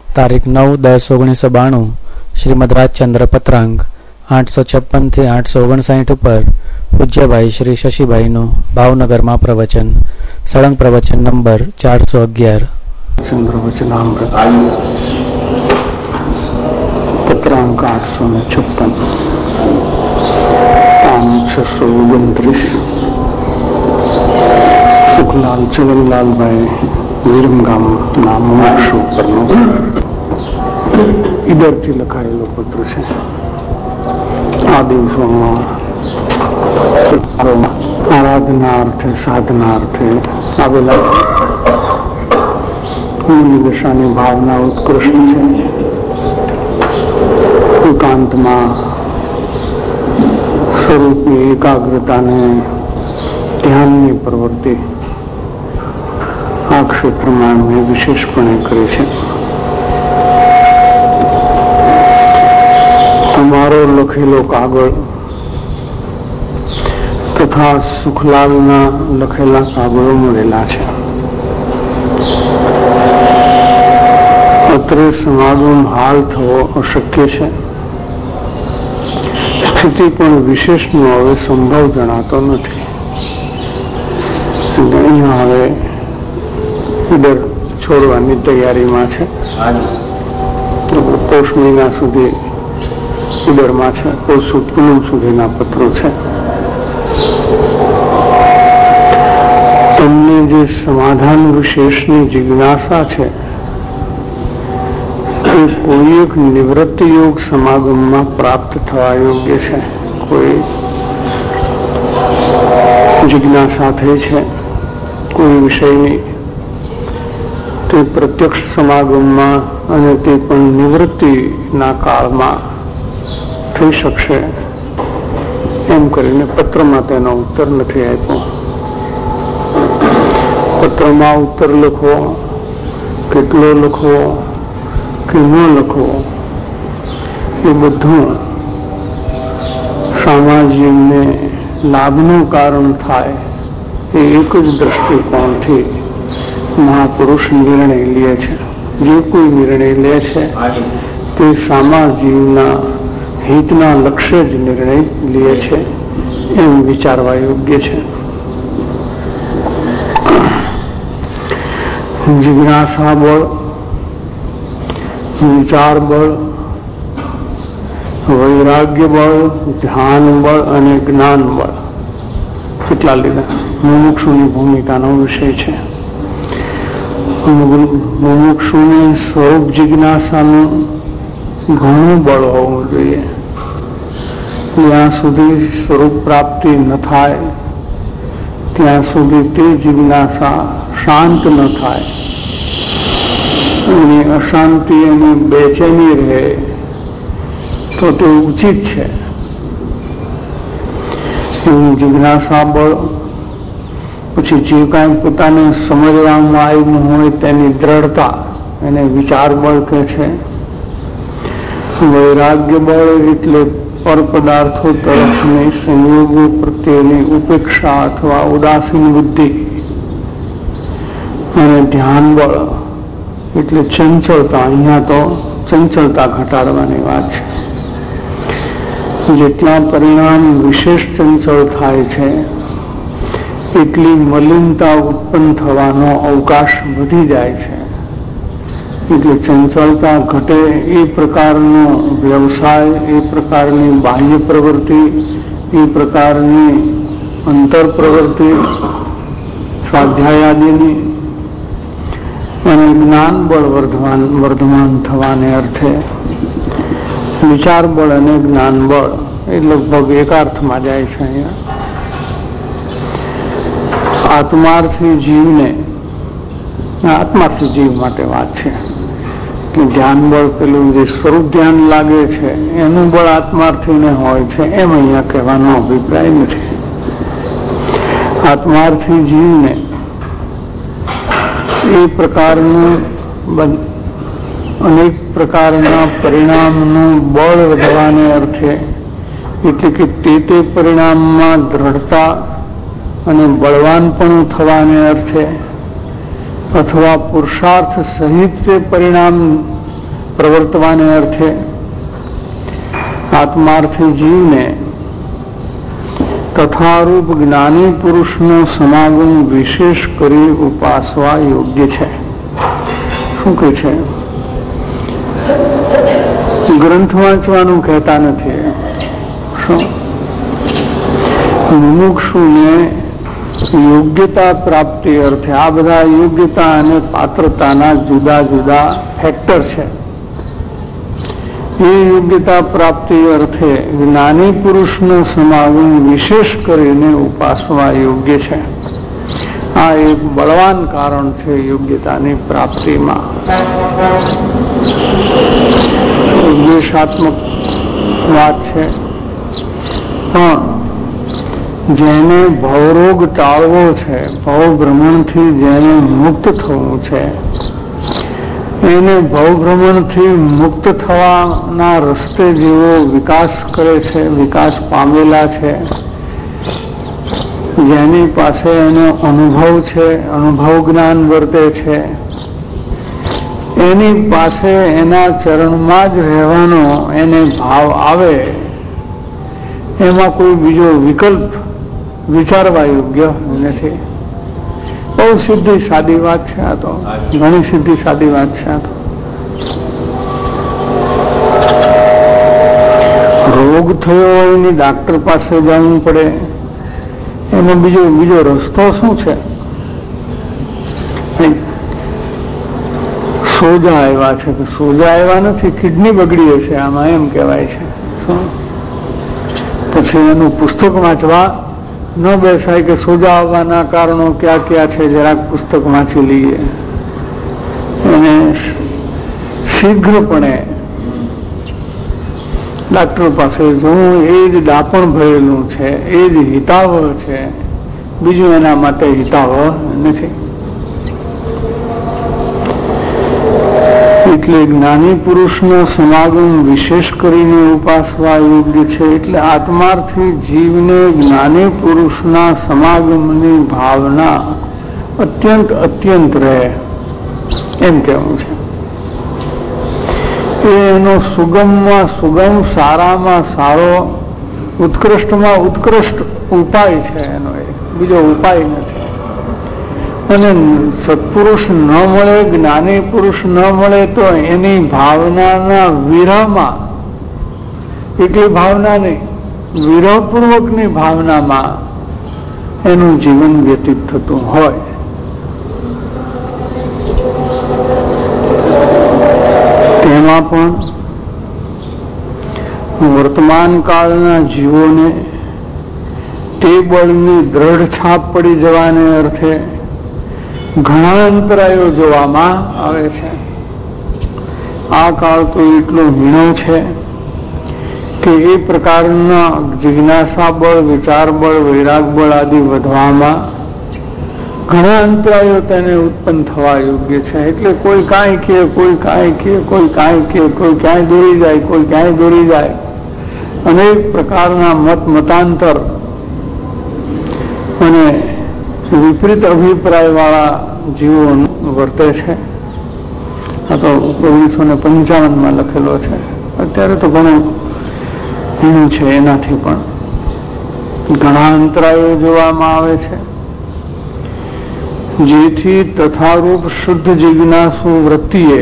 તારીખ 9-10-1992 શ્રીમદ રાજચંદ્ર પત્રાંગ 856 થી 859 ઉપર પૂજ્યભાઈ શ્રી શશીભાઈનું ભાવનગરમાં પ્રવચન. સળંગ પ્રવચન નંબર 411. ચંદ્ર વચનામૃત પત્રાંક 856 629. સુખલાલ ચલનલાલભાઈ વિરમગામ ના મોક્ષ ઉપરનો ઈડરથી લખાયેલો પત્ર છે. આ દિવસોમાં આરાધના અર્થે સાધના અર્થે આવેલા છે. દશાની ભાવના ઉત્કૃષ્ટ છે. એકાંતમાં સ્વરૂપની એકાગ્રતાને ધ્યાનની પ્રવૃત્તિ આ ક્ષેત્રમાં મેં વિશેષપણે કરી છે. તમારો લખેલો કાગળ તથા સુખલાલના લખેલા કાગળો મળેલા છે. અત્રે સમાગમ હાલ થવો અશક્ય છે. સ્થિતિ પણ વિશેષનો હવે સંભવ જણાતો નથી. અહીંયા હવે ઈડર છોડવાની તૈયારીમાં છે. પોષ મહિના સુધી ઈડરમાં છે. પોષ પૂનમ સુધીના પત્રો છે. તમને જે સમાધાન વિશેષની જિજ્ઞાસા છે એ કોઈ એક નિવૃત્તિ યોગ સમાગમમાં પ્રાપ્ત થવા યોગ્ય છે. કોઈ જિજ્ઞાસા થઈ છે કોઈ વિષયની, તે પ્રત્યક્ષ સમાગમમાં અને તે પણ નિવૃત્તિના કાળમાં થઈ શકશે એમ કરીને પત્રમાં તેનો ઉત્તર નથી આપ્યો. પત્રમાં ઉત્તર લખવો, કેટલો લખવો કે ન લખવો, એ બધું સામાજિકને લાભનું કારણ થાય એ એક જ દ્રષ્ટિકોણથી મહાપુરુષ નિર્ણય લે છે. જે કોઈ નિર્ણય લે છે તે સામાજિકના હિતના લક્ષ્ય જ નિર્ણય લે છે એમ વિચારવા યોગ્ય છે. જિજ્ઞાસા બળ, વિચાર બળ, વૈરાગ્ય બળ, ધ્યાન બળ અને જ્ઞાન બળ કેટલા લીધા? મુમુક્ષુની ભૂમિકાનો વિષય છે. મુમુક્ષુની સ્વરૂપ જિજ્ઞાસાનું ઘણું બળ હોવું જોઈએ. જ્યાં સુધી સ્વરૂપ પ્રાપ્તિ ન થાય ત્યાં સુધી તે જિજ્ઞાસા શાંત ન થાય અને અશાંતિ અને બેચેની રહે તો તે ઉચિત છે. એવું જિજ્ઞાસા બળ, પછી જે કાંઈ પોતાને સમજવામાં આવ્યું હોય તેની દ્રઢતા એને વિચાર બળ કહે છે. વૈરાગ્ય બળ એટલે પર પદાર્થો તરફની સંયોગો પ્રત્યેની ઉપેક્ષા અથવા ઉદાસીન બુદ્ધિ. અને ધ્યાન બળ એટલે ચંચળતા. અહીંયા તો ચંચળતા ઘટાડવાની વાત છે. જેટલા પરિણામ વિશેષ ચંચળ થાય છે એટલી મલિનતા ઉત્પન્ન થવાનો અવકાશ વધી જાય છે. એટલે ચંચળતા ઘટે એ પ્રકારનો વ્યવસાય, એ પ્રકારની બાહ્ય પ્રવૃત્તિ, એ પ્રકારની અંતર પ્રવૃત્તિ સ્વાધ્યાયાદિની અને જ્ઞાન બળ વર્ધમાન થવાને અર્થે વિચાર બળ અને જ્ઞાન બળ એ લગભગ એકાર્થમાં જાય છે. અહીંયા આત્માર્થી જીવને, આત્માર્થી જીવ માટે વાત છે કે ધ્યાન બળ પેલું જે સ્વરૂપ ધ્યાન લાગે છે એનું બળ આત્માર્થીને હોય છે એમ અહીંયા કહેવાનો અભિપ્રાય નથી. આત્માર્થી જીવને એ પ્રકારનું અનેક પ્રકારના પરિણામનું બળ વધવાને અર્થે, એટલે કે તે પરિણામમાં દ્રઢતા અને બળવાનપણું થવાને અર્થે અથવા પુરુષાર્થ સહિત તે પરિણામ પ્રવર્તવાને અર્થે આત્માર્થી જીવને તથારૂપ જ્ઞાની પુરુષનો સમાગમ વિશેષ કરી ઉપાસવા યોગ્ય છે. શું કે છે? ગ્રંથ વાંચવાનું કહેતા નથી. શું મુમુક્ષુને યોગ્યતા પ્રાપ્તિ અર્થે આ બધા યોગ્યતા અને પાત્રતાના જુદા જુદા ફેક્ટર છે. એ યોગ્યતા પ્રાપ્તિ અર્થે જ્ઞાની પુરુષનો સમાગમ વિશેષ કરીને ઉપાસવા યોગ્ય છે. આ એક બળવાન કારણ છે યોગ્યતાની પ્રાપ્તિમાં. ઉપદેશાત્મક વાત છે. પણ જેને ભવરોગ ટાળવો છે, ભવભ્રમણથી જેને મુક્ત થવું છે, એને ભવભ્રમણથી મુક્ત થવાના રસ્તે જેવો વિકાસ કરે છે, વિકાસ પામેલા છે, જેની પાસે એનો અનુભવ છે, અનુભવ જ્ઞાન વર્તે છે, એની પાસે એના ચરણમાં જ રહેવાનો એને ભાવ આવે, એમાં કોઈ બીજો વિકલ્પ વિચારવા યોગ્ય નથી. બહુ સીધી સાદી વાત છે આ તો, ઘણી સીધી સાદી વાત છે આ તો. રોગ થયો હોય એની ડાક્ટર પાસે જવું પડે, એમાં બીજો રસ્તો શું છે? સોજા આવ્યા છે, સોજા આવ્યા નથી, કિડની બગડી હશે આમાં, એમ કહેવાય છે. શું પછી એનું પુસ્તક વાંચવા ન બેસાય કે સોજા આવવાના કારણો ક્યાં ક્યાં છે, જરાક પુસ્તક વાંચી લઈએ. એને શીઘ્રપણે ડાક્ટર પાસે જવું એ જ ડાપણ ભરેલું છે, એ જ હિતાવહ છે, બીજું એના માટે હિતાવહ નથી. એટલે જ્ઞાની પુરુષનો સમાગમ વિશેષ કરીને ઉપાસવા યોગ્ય છે. એટલે આત્માર્થી જીવને જ્ઞાની પુરુષના સમાગમની ભાવના અત્યંત રહે, એમ કહેવું છે. એનો સુગમમાં સુગમ, સારામાં સારો, ઉત્કૃષ્ટમાં ઉત્કૃષ્ટ ઉપાય છે. એનો બીજો ઉપાય નથી. અને સત્પુરુષ ન મળે, જ્ઞાની પુરુષ ન મળે તો એની ભાવનાના વિરહમાં, એકલી ભાવના નહીં, વિરહપૂર્વકની ભાવનામાં એનું જીવન વ્યતીત થતું હોય. તેમાં પણ વર્તમાન કાળના જીવોને તે બળની દ્રઢ છાપ પડી જવાને અર્થે ઘણા અંતરાયો જોવામાં આવે છે. આ કાળ તો એટલો હીણો છે કે એ પ્રકારના જિજ્ઞાસા બળ, વિચાર બળ, વૈરાગ બળ આદિ વધવામાં ઘણા અંતરાયો તેને ઉત્પન્ન થવા યોગ્ય છે. એટલે કોઈ કાંઈ કહે, કોઈ કાંઈ કહે, કોઈ કાંઈ કહે, કોઈ ક્યાંય દોરી જાય, કોઈ ક્યાંય દોરી જાય. અનેક પ્રકારના મતાંતર અને વિપરીત અભિપ્રાય વાળા જીવો વર્તે છે. આ તો 1955 લખેલો છે. અત્યારે તો ઘણું હીણું છે, એનાથી પણ ઘણા અંતરાયો જોવામાં આવે છે. જેથી તથારૂપ શુદ્ધ જિજ્ઞાસુ વૃત્તિએ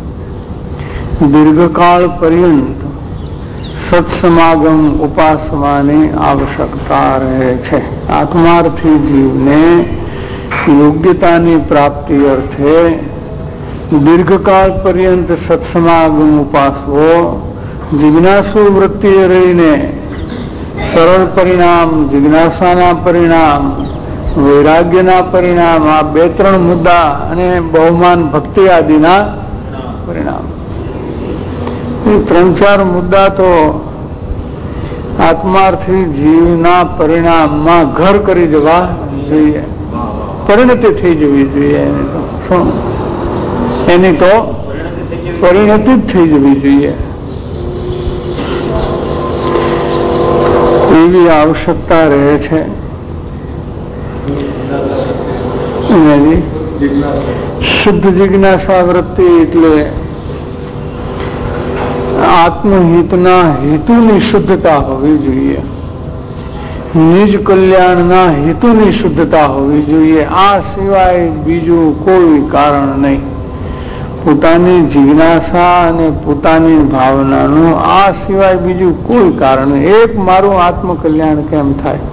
દીર્ઘકાળ પર્યંત સત્સમાગમ ઉપાસવાની આવશ્યકતા રહે છે. આત્માર્થી જીવને યોગ્યતાની પ્રાપ્તિ અર્થે દીર્ઘકાળ પર્યંત સત્સમાગમ ઉપાસવો, જિજ્ઞાસુ વૃત્તિએ રહીને સરળ પરિણામ, જિજ્ઞાસાના પરિણામ, વૈરાગ્યના પરિણામ, આ 2-3 મુદ્દા અને બહુમાન ભક્તિ આદિના પરિણામ, એ 3-4 મુદ્દા તો આત્માર્થી જીવના પરિણામમાં ઘર કરી જવા જોઈએ, પરિણતિ થઈ જવી જોઈએ. એની તો પરિણતિ જ થઈ જવી જોઈએ. એવી આવશ્યકતા રહે છે. શુદ્ધ જિજ્ઞાસા વૃત્તિ એટલે આત્મહિતના હેતુની શુદ્ધતા હોવી જોઈએ, નિજ કલ્યાણના હેતુની શુદ્ધતા હોવી જોઈએ. આ સિવાય બીજું કોઈ કારણ નહીં. પોતાની જિજ્ઞાસા અને પોતાની ભાવનાનું આ સિવાય બીજું કોઈ કારણ નહીં. એક મારું આત્મકલ્યાણ કેમ થાય,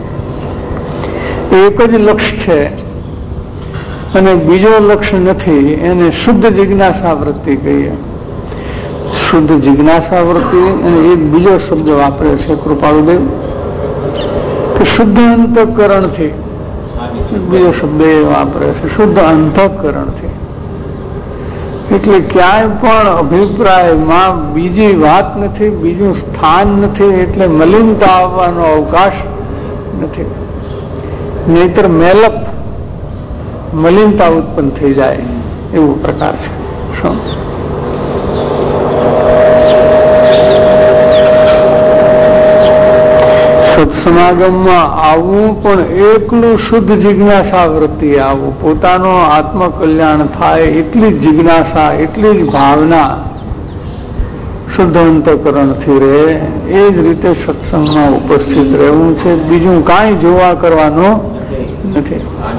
એક જ લક્ષ્ય છે અને બીજો લક્ષ્ય નથી. એને શુદ્ધ જિજ્ઞાસા વૃત્તિ કહીએ. શુદ્ધ જિજ્ઞાસા વૃત્તિ અને એક બીજો શબ્દ વાપરે છે કૃપાળુદેવ કે શુદ્ધ અંતઃકરણથી. બીજો શબ્દ એ વાપરે છે શુદ્ધ અંતઃકરણથી. એટલે ક્યાંય પણ અભિપ્રાયમાં બીજી વાત નથી, બીજું સ્થાન નથી. એટલે મલિનતા આવવાનો અવકાશ નથી. નહીતર મેલપ મલિનતા ઉત્પન્ન થઈ જાય એવો પ્રકાર છે. શું સત્સમાગમમાં આવવું પણ એકલું શુદ્ધ જિજ્ઞાસા વૃત્તિ આવવું, પોતાનો આત્મકલ્યાણ થાય એટલી જ જિજ્ઞાસા, એટલી જ ભાવના શુદ્ધ અંતઃકરણથી રહે. એ જ રીતે સત્સંગમાં ઉપસ્થિત રહેવું છે. બીજું કાંઈ જોવા કરવાનું નથી.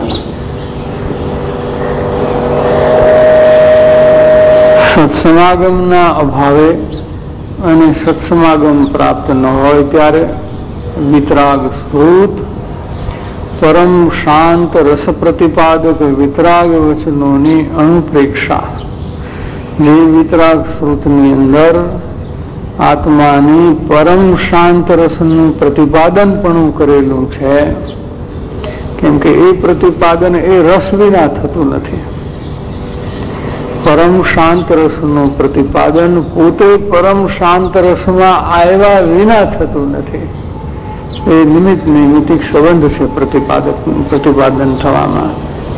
સત્સમાગમના અભાવે અને સત્સમાગમ પ્રાપ્ત ન હોય ત્યારે વિતરાગ શ્રુત પરમ શાંત રસ પ્રતિપાદક વિતરાગ વચનોની અનુપ્રેક્ષા. જે વિતરાગ શ્રુતની અંદર આત્માની પરમ શાંત રસનું પ્રતિપાદન પણ કરેલું છે. કેમ કે એ પ્રતિપાદન એ રસ વિના થતું નથી. પરમ શાંત રસનું પ્રતિપાદન પોતે પરમ શાંત રસમાં આવ્યા વિના થતું નથી. એ નિમિત્ત નૈમિતિક સંબંધ છે પ્રતિપાદન થવામાં.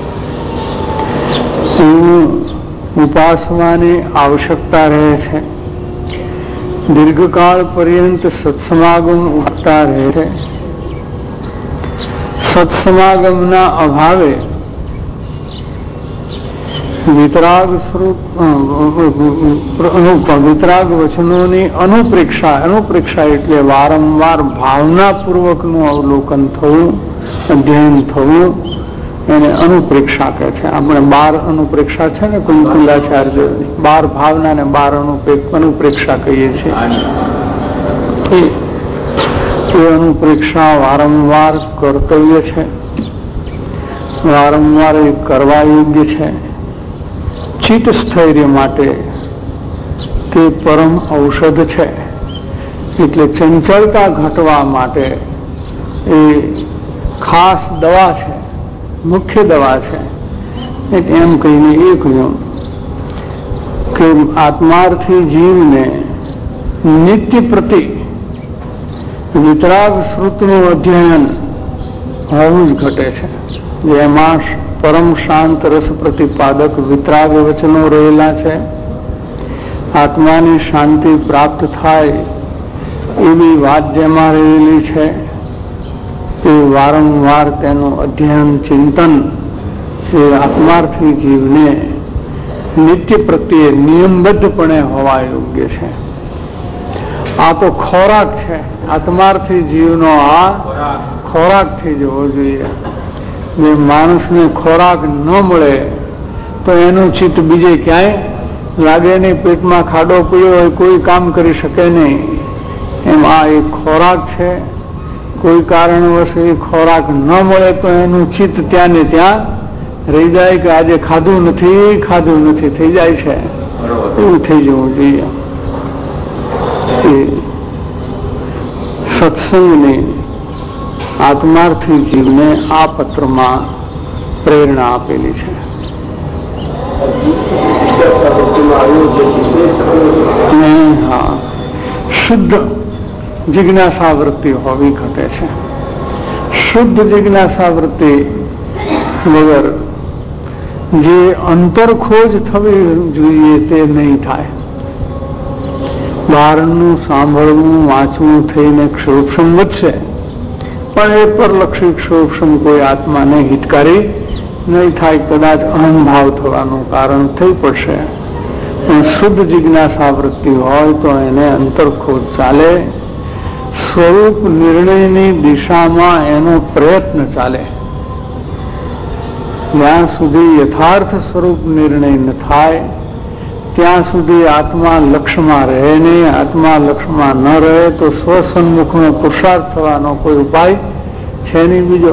ઉપાસવાની આવશ્યકતા રહે છે. દીર્ઘકાળ પર્યંત સત્સમાગમ ઉઠતા રહે છે. સત્સમાગમના અભાવે વિતરાગ વચનોની અનુપ્રેક્ષા એટલે વારંવાર ભાવનાપૂર્વકનું અવલોકન થવું, અધ્યયન થવું, એને અનુપ્રેક્ષા કહે છે. આપણે 12 અનુપ્રેક્ષા છે ને કુંકુલાચાર્ય, 12 ભાવના ને 12 અનુપ્રેક્ષા કહીએ છીએ. એ અનુપ્રેક્ષા વારંવાર કર્તવ્ય છે, વારંવાર એ કરવા યોગ્ય છે. ચિત્ત સ્થૈર્ય માટે તે પરમ ઔષધ છે. એટલે ચંચળતા ઘટવા માટે એ ખાસ દવા છે, મુખ્ય દવા છે. એમ કહીને એ કહ્યું કે આત્માર્થી જીવને નિત્ય પ્રતિ વિતરાગ શ્રુતનું અધ્યયન હોવું જ ઘટે છે. જેમાં પરમ શાંત રસ પ્રતિપાદક વિતરાગ વચનો રહેલા છે. આત્માની શાંતિ પ્રાપ્ત થાય એવી વાત જેમાં રહેલી છે તે વારંવાર તેનું અધ્યયન ચિંતન એ આત્માર્થી જીવને નિત્ય પ્રત્યે નિયમબદ્ધપણે હોવા યોગ્ય છે. આ તો ખોરાક છે. આત્માર્થી જીવનો આ ખોરાક થઈ જવો જોઈએ. જે માણસને ખોરાક ન મળે તો એનું ચિત્ત બીજે ક્યાંય લાગે નહીં. પેટમાં ખાડો પડ્યો હોય, કોઈ કામ કરી શકે નહીં. એમ આ એક ખોરાક છે. કોઈ કારણવશ એ ખોરાક ન મળે તો એનું ચિત્ત ત્યાં ને ત્યાં રહી જાય કે આજે ખાધું નથી થઈ જાય છે. એવું થઈ જવું જોઈએ. સત્સંગની આત્માર્થી જીવને આ પત્રમાં પ્રેરણા આપેલી છે. હા, શુદ્ધ જિજ્ઞાસા વૃત્તિ હોવી ઘટે છે. શુદ્ધ જિજ્ઞાસા વૃત્તિ વગર જે અંતરખોજ થવી જોઈએ તે નહીં થાય. બહારનું સાંભળવું, વાંચવું થઈને ક્ષોભક્ષમ વધશે, પણ એ પરલક્ષી ક્ષોભક્ષમ કોઈ આત્માને હિતકારી નહીં થાય. કદાચ અહંભાવ થવાનું કારણ થઈ પડશે. શુદ્ધ જિજ્ઞાસા વૃત્તિ હોય તો એને અંતરખોજ ચાલે, સ્વરૂપ નિર્ણયની દિશામાં એનો પ્રયત્ન ચાલે. જ્યાં સુધી યથાર્થ સ્વરૂપ નિર્ણય ન થાય ત્યાં સુધી આત્મા લક્ષ્યમાં રહે નહીં. આત્મા લક્ષ્યમાં ન રહે તો સ્વસન્મુખનો પુરુષાર્થ થવાનો કોઈ ઉપાય છે નહીં બીજો.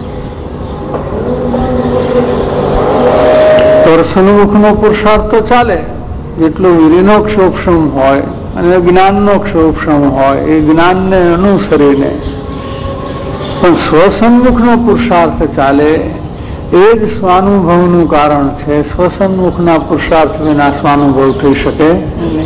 પરસન્મુખનો પુરુષાર્થ તો ચાલે, જેટલો વીર્યનો ક્ષોભક્ષમ હોય અને જ્ઞાનનો ક્ષોભક્ષમ હોય એ જ્ઞાનને અનુસરીને, પણ સ્વસન્મુખનો પુરુષાર્થ ચાલે એ જ સ્વાનુભવનું કારણ છે. સ્વસન્મુખના પુરુષાર્થ વિના સ્વાનુભવ થઈ શકે નહીં.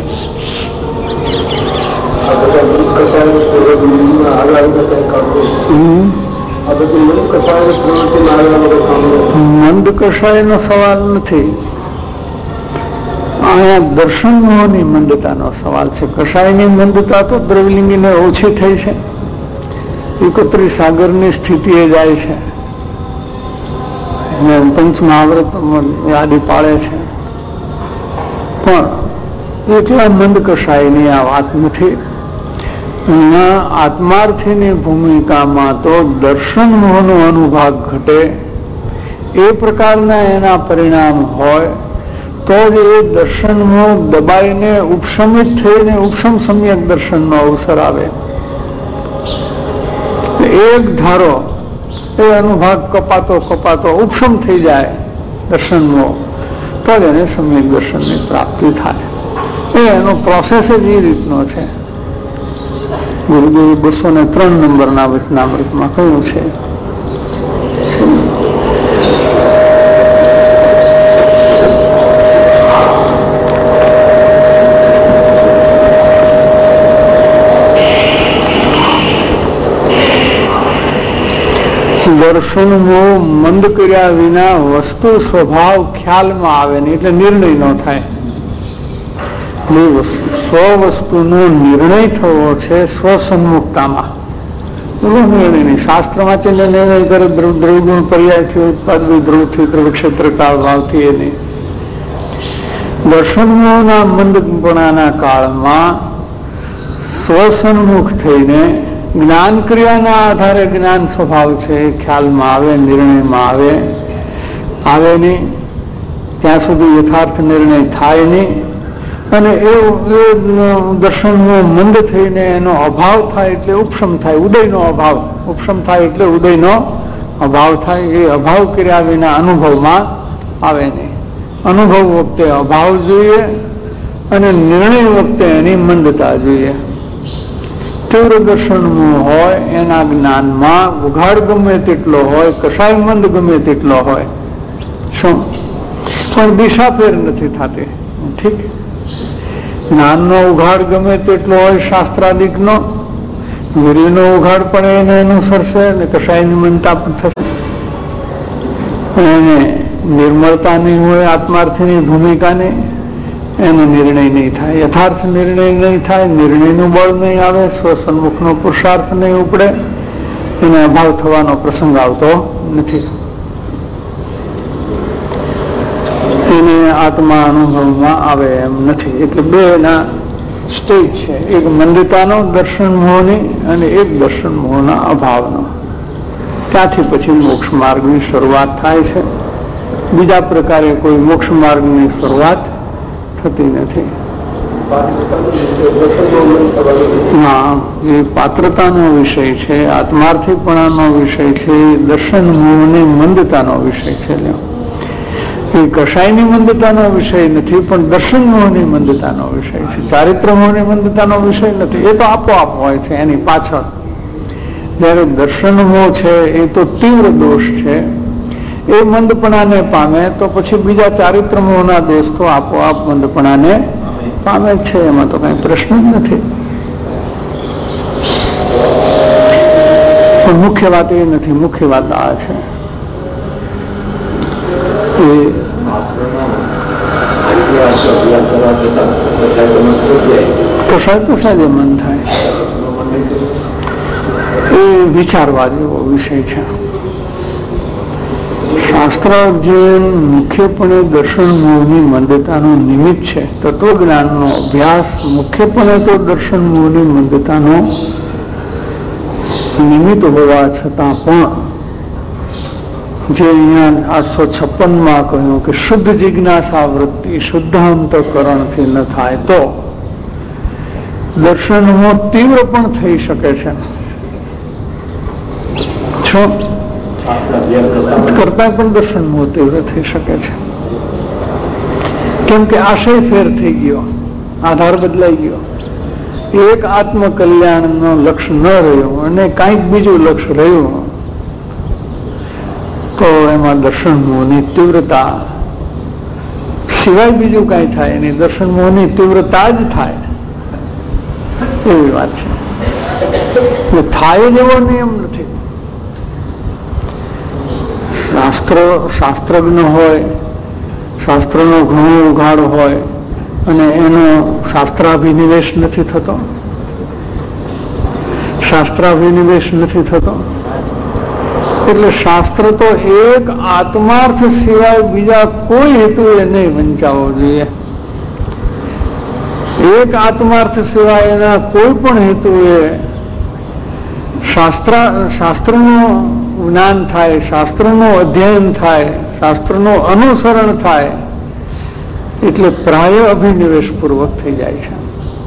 મંદ કષાયનો સવાલ નથી, અહીંયા દર્શન મોહની મંદતાનો સવાલ છે. કષાયની મંદતા તો દ્રવ્યલિંગીને ઓછી થઈ છે, એકત્રી સાગરની સ્થિતિએ જાય છે, પંચમહાવ્રત યાદી પાડે છે. પણ એટલા મંદ કષાયની આ વાત નથી. આત્માર્થીની ભૂમિકામાં તો દર્શન મોહનો અનુભાગ ઘટે એ પ્રકારના એના પરિણામ હોય તો જ એ દર્શન મોહ દબાઈને ઉપશમિત થઈને ઉપશમ સમ્યક દર્શનનો અવસર આવે. એક ધારો એ અનુભાગ કપાતો કપાતો ઉપશમ થઈ જાય દર્શન મોહ, તો જ એને સમ્યક દર્શનની પ્રાપ્તિ થાય. એનો પ્રોસેસ જ એ રીતનો છે. ગુરુદેવે 203 નંબરના વચનામૃતમાં કહ્યું છે, દર્શન મોહ મંદ કર્યા વિના વસ્તુ સ્વભાવ ખ્યાલમાં આવે નહીં, એટલે નિર્ણય ન થાય. સ્વવસ્તુનો નિર્ણય થવો છે સ્વસન્મુખતામાં, નિર્ણય નહીં. શાસ્ત્રમાં છે નિર્ણય કરે દ્રવ્યગુણ પર્યાયથી ઉત્પાદ વિદ્રોહથી ત્રિક્ષેત્ર કાળ ભાવથી એ નહીં. દર્શનોના મંદપણાના કાળમાં સ્વસન્મુખ થઈને જ્ઞાન ક્રિયાના આધારે જ્ઞાન સ્વભાવ છે ખ્યાલમાં આવે, નિર્ણયમાં આવે નહીં. ત્યાં સુધી યથાર્થ નિર્ણય થાય નહીં. અને એ દર્શનનો મંદ થઈને એનો અભાવ થાય એટલે ઉપશમ થાય, ઉદયનો અભાવ. ઉપશમ થાય એટલે ઉદયનો અભાવ થાય. એ અભાવ કર્યા વિના અનુભવમાં આવે નહીં. અનુભવ વખતે અભાવ જોઈએ અને નિર્ણય વખતે એની મંદતા જોઈએ. તીવ્ર દર્શનનું હોય એના જ્ઞાનમાં ઉઘાડ ગમે તેટલો હોય, કસાય મંદ ગમે તેટલો હોય, શું પણ દિશા ફેર નથી થતી. ઠીક, જ્ઞાનનો ઉઘાડ ગમે તેટલો હોય શાસ્ત્રાદિકનો, વીર્યનો ઉઘાડ પણ એને અનુસરશે અને કસાયની મંદતા પણ થશે. એને નિર્મળતા નહીં હોય આત્માર્થની ભૂમિકાને, એનો નિર્ણય નહીં થાય, યથાર્થ નિર્ણય નહીં થાય, નિર્ણયનું બળ નહીં આવે, સ્વસન્મુખનો પુરુષાર્થ નહીં ઉપડે, એને અભાવ થવાનો પ્રસંગ આવતો નથી. એને આત્મા અનુભવમાં આવે એમ નથી. એટલે બે એના સ્ટેજ છે, એક મંદિતાનો દર્શન મોહની અને એક દર્શન મોહના અભાવનો. ત્યાંથી પછી મોક્ષ માર્ગની શરૂઆત થાય છે. બીજા પ્રકારે કોઈ મોક્ષ માર્ગની શરૂઆત થતી નથી. હા, એ પાત્રતાનો વિષય છે, આત્માર્થીપણાનો વિષય છે, દર્શન મોહની મંદતાનો વિષય છે. એ કસાયની મંદતાનો વિષય નથી, પણ દર્શન મોહની મંદતાનો વિષય છે. ચારિત્ર મોહની મંદતાનો વિષય નથી. એ તો આપોઆપ હોય છે એની પાછળ. જયારે દર્શન મોહ છે એ તો તીવ્ર દોષ છે, એ મંદપણાને પામે તો પછી બીજા ચારિત્ર મોહના દોષ તો આપોઆપ મંદપણાને પામે છે. એમાં તો કઈ પ્રશ્ન જ નથી. પણ મુખ્ય વાત એ નથી, મુખ્ય વાત આ છે. કસાય તો સાજે મન થાય, એ વિચારવા જેવો વિષય છે. શાસ્ત્ર અધ્યયન મુખ્યપણે દર્શન મોહની મંદતાનું નિમિત્ત છે. તત્વજ્ઞાનનો અભ્યાસ મુખ્યપણે તો દર્શન મોહની મંદતાનો નિમિત્ત હોવા છતાં પણ જે અહીંયા 856 કહ્યું કે શુદ્ધ જિજ્ઞાસા વૃત્તિ શુદ્ધ અંતઃકરણથી ન થાય તો દર્શનમાં તીવ્ર પણ થઈ શકે છે. કરતા પણ દર્શનમાં તીવ્ર થઈ શકે છે. કેમ કે આશય ફેર થઈ ગયો, આધાર બદલાઈ ગયો. એક આત્મકલ્યાણનો લક્ષ્ય ન રહ્યું અને કંઈક બીજું લક્ષ્ય રહ્યું તો એમાં દર્શન મોહની તીવ્રતા સિવાય બીજું કઈ થાય નહીં. દર્શન મોહની તીવ્રતા જ થાય એવી વાત છે. થાય જેવો નિયમ નથી. શાસ્ત્રજ્ઞ હોય, શાસ્ત્રનો ઘણો ઉઘાડ હોય અને એનો શાસ્ત્રાભિનિવેશ નથી થતો. શાસ્ત્રાભિનિવેશ નથી થતો એટલે શાસ્ત્ર તો એક આત્માર્થ સિવાય બીજા કોઈ હેતુએ નહીં વંચાવવો જોઈએ. એક આત્માર્થ સિવાય એના કોઈ પણ હેતુએ શાસ્ત્રનું જ્ઞાન થાય, શાસ્ત્રનું અધ્યયન થાય, શાસ્ત્રનું અનુસરણ થાય એટલે પ્રાય અભિનિવેશ પૂર્વક થઈ જાય છે.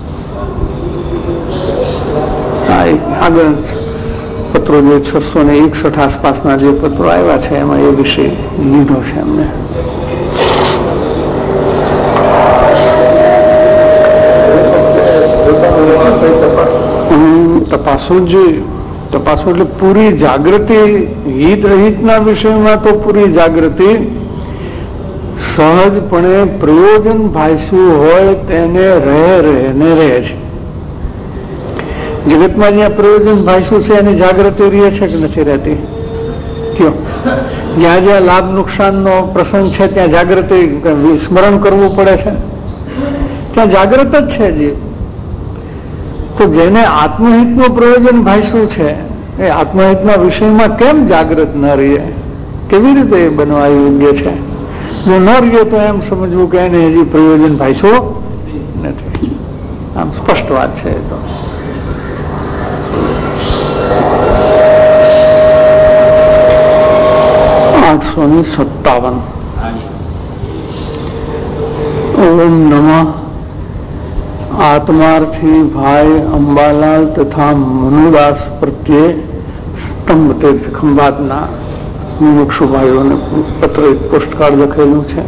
આગળ પત્રો જે 661 આસપાસના જે પત્રો આવ્યા છે એમાં એ વિષય લીધો છે એમને. તપાસવું જ જોઈએ. તપાસવું એટલે પૂરી જાગૃતિ. હિત અહિતના વિષયમાં તો પૂરી જાગૃતિ. સહજપણે પ્રયોજન ભાષ્યું હોય તેને રહે છે. જગતમાં જ્યાં પ્રયોજન ભાષ્યું છે એની જાગૃતિ રહે છે કે નથી રહેતી? કયો? જ્યાં જ્યાં લાભ નુકસાનનો પ્રસંગ છે ત્યાં જાગૃતિ સ્મરણ કરવું પડે છે, ત્યાં જાગૃત જ છે જીવ. તો જેને આત્મહિતનું પ્રયોજન ભાષ્યું છે એ આત્મહિતના વિષયમાં કેમ જાગૃત ન રહીએ? કેવી રીતે એ બનવા યોગ્ય છે? જો ન રહીએ તો એમ સમજવું કે એને હજી પ્રયોજન ભાષ્યું નથી. આમ સ્પષ્ટ વાત છે. એ તો 857 ઓમ નમઃ આત્માર્થી ભાઈ અંબાલાલ તથા મનુદાસ પ્રત્યે સ્તંભ તીર્થ ખંભાતના મુમુક્ષુ ભાઈઓને પત્ર પોસ્ટકાર્ડ લખેલું છે.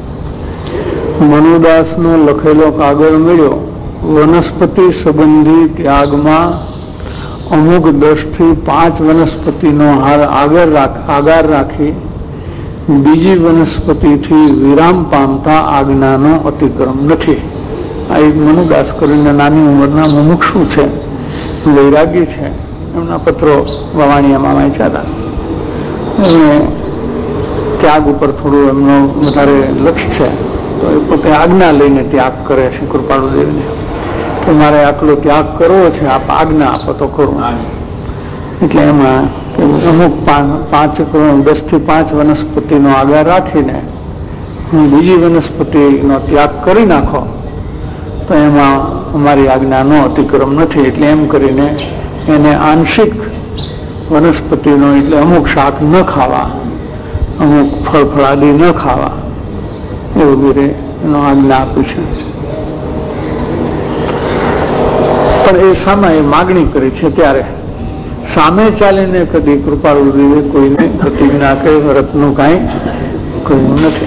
મનુદાસનો લખેલો કાગળ મળ્યો. વનસ્પતિ સંબંધી ત્યાગમાં અમુક 10 થી 5 વનસ્પતિનો આગાર રાખી બીજી વનસ્પતિથી વિરામ પામતા આજ્ઞાનો અતિક્રમ નથી. આ એક મનુદાસ કરીને નાની ઉંમરના મુમુક્ષુ છે, વૈરાગી છે. એમના પત્રો વવાણીયામાં વાંચ્યા હતા. એમને ત્યાગ ઉપર થોડું એમનો વધારે લક્ષ્ય છે. તો એ પોતે આજ્ઞા લઈને ત્યાગ કરે છે કૃપાળુદેવને કે મારે આટલો ત્યાગ કરવો છે, આપ આજ્ઞા આપો તો કરું. એટલે એમાં અમુક 10 થી 5 વનસ્પતિનો આગાર રાખીને બીજી વનસ્પતિનો ત્યાગ કરી નાખો તો એમાં અમારી આજ્ઞાનો અતિક્રમ નથી. એટલે એમ કરીને એને આંશિક વનસ્પતિનો એટલે અમુક શાક ન ખાવા, અમુક ફળફળાદી ન ખાવા એ વગેરે એનો આજ્ઞા આપી છે. પણ એ સામે માગણી કરી છે ત્યારે સામે ચાલીને કદી કૃપાળુદેવે કોઈને પ્રતિજ્ઞા કે વ્રતનું કાંઈ કહ્યું નથી.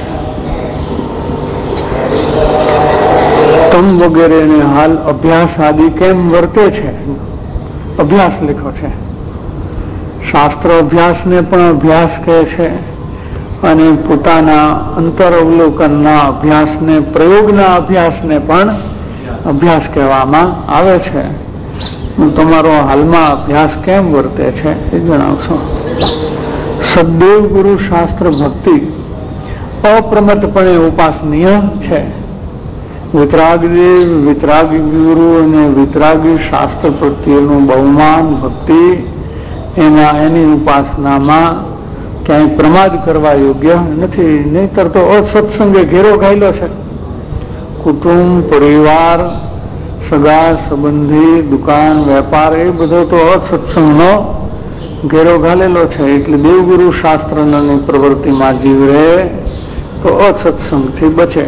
તમ વગેરેને હાલ અભ્યાસ આદિ કેમ વર્તે છે? અભ્યાસ લખ્યો છે. શાસ્ત્ર અભ્યાસને પણ અભ્યાસ કહે છે અને પોતાના અંતર અવલોકનના અભ્યાસને, પ્રયોગના અભ્યાસને પણ અભ્યાસ કહેવામાં આવે છે. તમારો હાલમાં અભ્યાસ કેમ વર્તે છે એ જણાવશો. સદદેવ ગુરુ શાસ્ત્ર ભક્તિ અપ્રમતપણે ઉપાસનીય છે. વિતરાગદેવ, વિતરાગી ગુરુ અને વિતરાગી શાસ્ત્ર પ્રત્યેનું બહુમાન ભક્તિ એની ઉપાસનામાં ક્યાંય પ્રમાદ કરવા યોગ્ય નથી. નહીતર તો અસત્સંગે ઘેરો ખાયેલો છે. કુટુંબ, પરિવાર, સગા સંબંધી, દુકાન, વેપાર એ બધો તો અસત્સંગનો ઘેરો ઘાલેલો છે. એટલે દેવગુરુ શાસ્ત્રની પ્રવૃત્તિમાં જીવ રહે તો અસત્સંગથી બચે.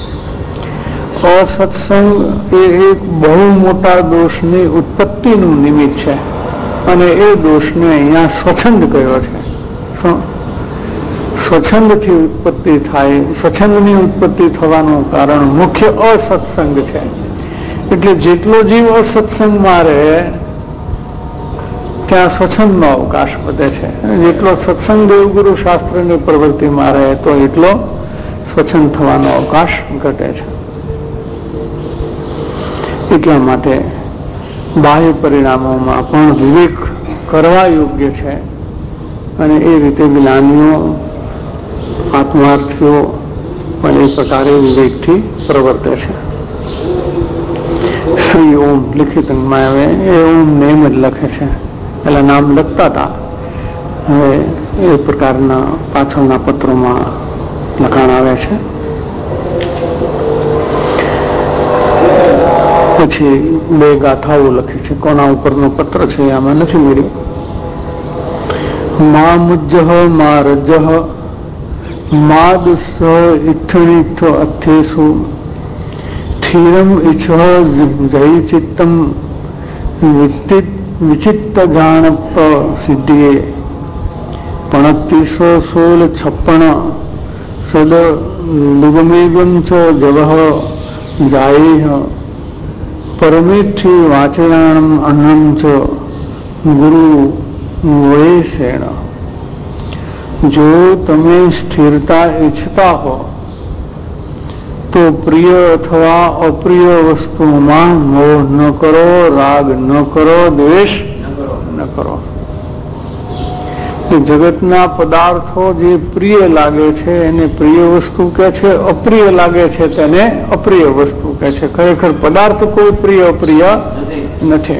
અસત્સંગ એ એક બહુ મોટા દોષની ઉત્પત્તિનું નિમિત્ત છે અને એ દોષને અહીંયા સ્વચ્છંદ કહ્યો છે. સ્વચ્છંદથી ઉત્પત્તિ થાય. સ્વચ્છંદની ઉત્પત્તિ થવાનું કારણ મુખ્ય અસત્સંગ છે. એટલે જેટલો જીવ અસત્સંગમાં રહે ત્યાં સ્વચ્છંદનો અવકાશ વધે છે. જેટલો સત્સંગ દેવગુરુ શાસ્ત્રની પ્રવૃત્તિમાં રહે તો એટલો સ્વચ્છંદ થવાનો અવકાશ ઘટે છે. એટલા માટે બાહ્ય પરિણામોમાં પણ વિવેક કરવા યોગ્ય છે અને એ રીતે જ્ઞાનીઓ, આત્માર્થીઓ પણ એ પ્રકારે વિવેકથી પ્રવર્તે છે. શ્રી ઓમ લિખિત અંગમાં આવે એ ઓમ નેમ જ લખે છે. પેલા નામ લખતા હતા, હવે એ પ્રકારના પાછળના પત્રોમાં લખાણ આવે છે. પછી બે ગાથાઓ લખી છે. કોના ઉપરનો પત્ર છે આમાં નથી મળ્યું. મા મુજ્જહ મા રજ્જહ મા દુસ્સ ઇઠ્ઠ અથેસુ સ્થિરમ ઈચ્છ જય ચિત્તમ વિચિત્ત જાણપ સિદ્ધિએ પણત્રીસો 1656 સદ લુગમેગમ ચ જવહ જાય પરમેઠી વાચરાણમ અન્નમ ચ ગુરુ વૈશેણ. જો તમે સ્થિરતા ઈચ્છતા હો તો પ્રિય અથવા અપ્રિય વસ્તુમાં મોહ ન કરો, રાગ ન કરો, દ્વેષ ન કરો. જગતના પદાર્થો જે પ્રિય લાગે છે એને પ્રિય વસ્તુ કહે છે, અપ્રિય લાગે છે તેને અપ્રિય વસ્તુ કહે છે. ખરેખર પદાર્થ કોઈ પ્રિય અપ્રિય નથી.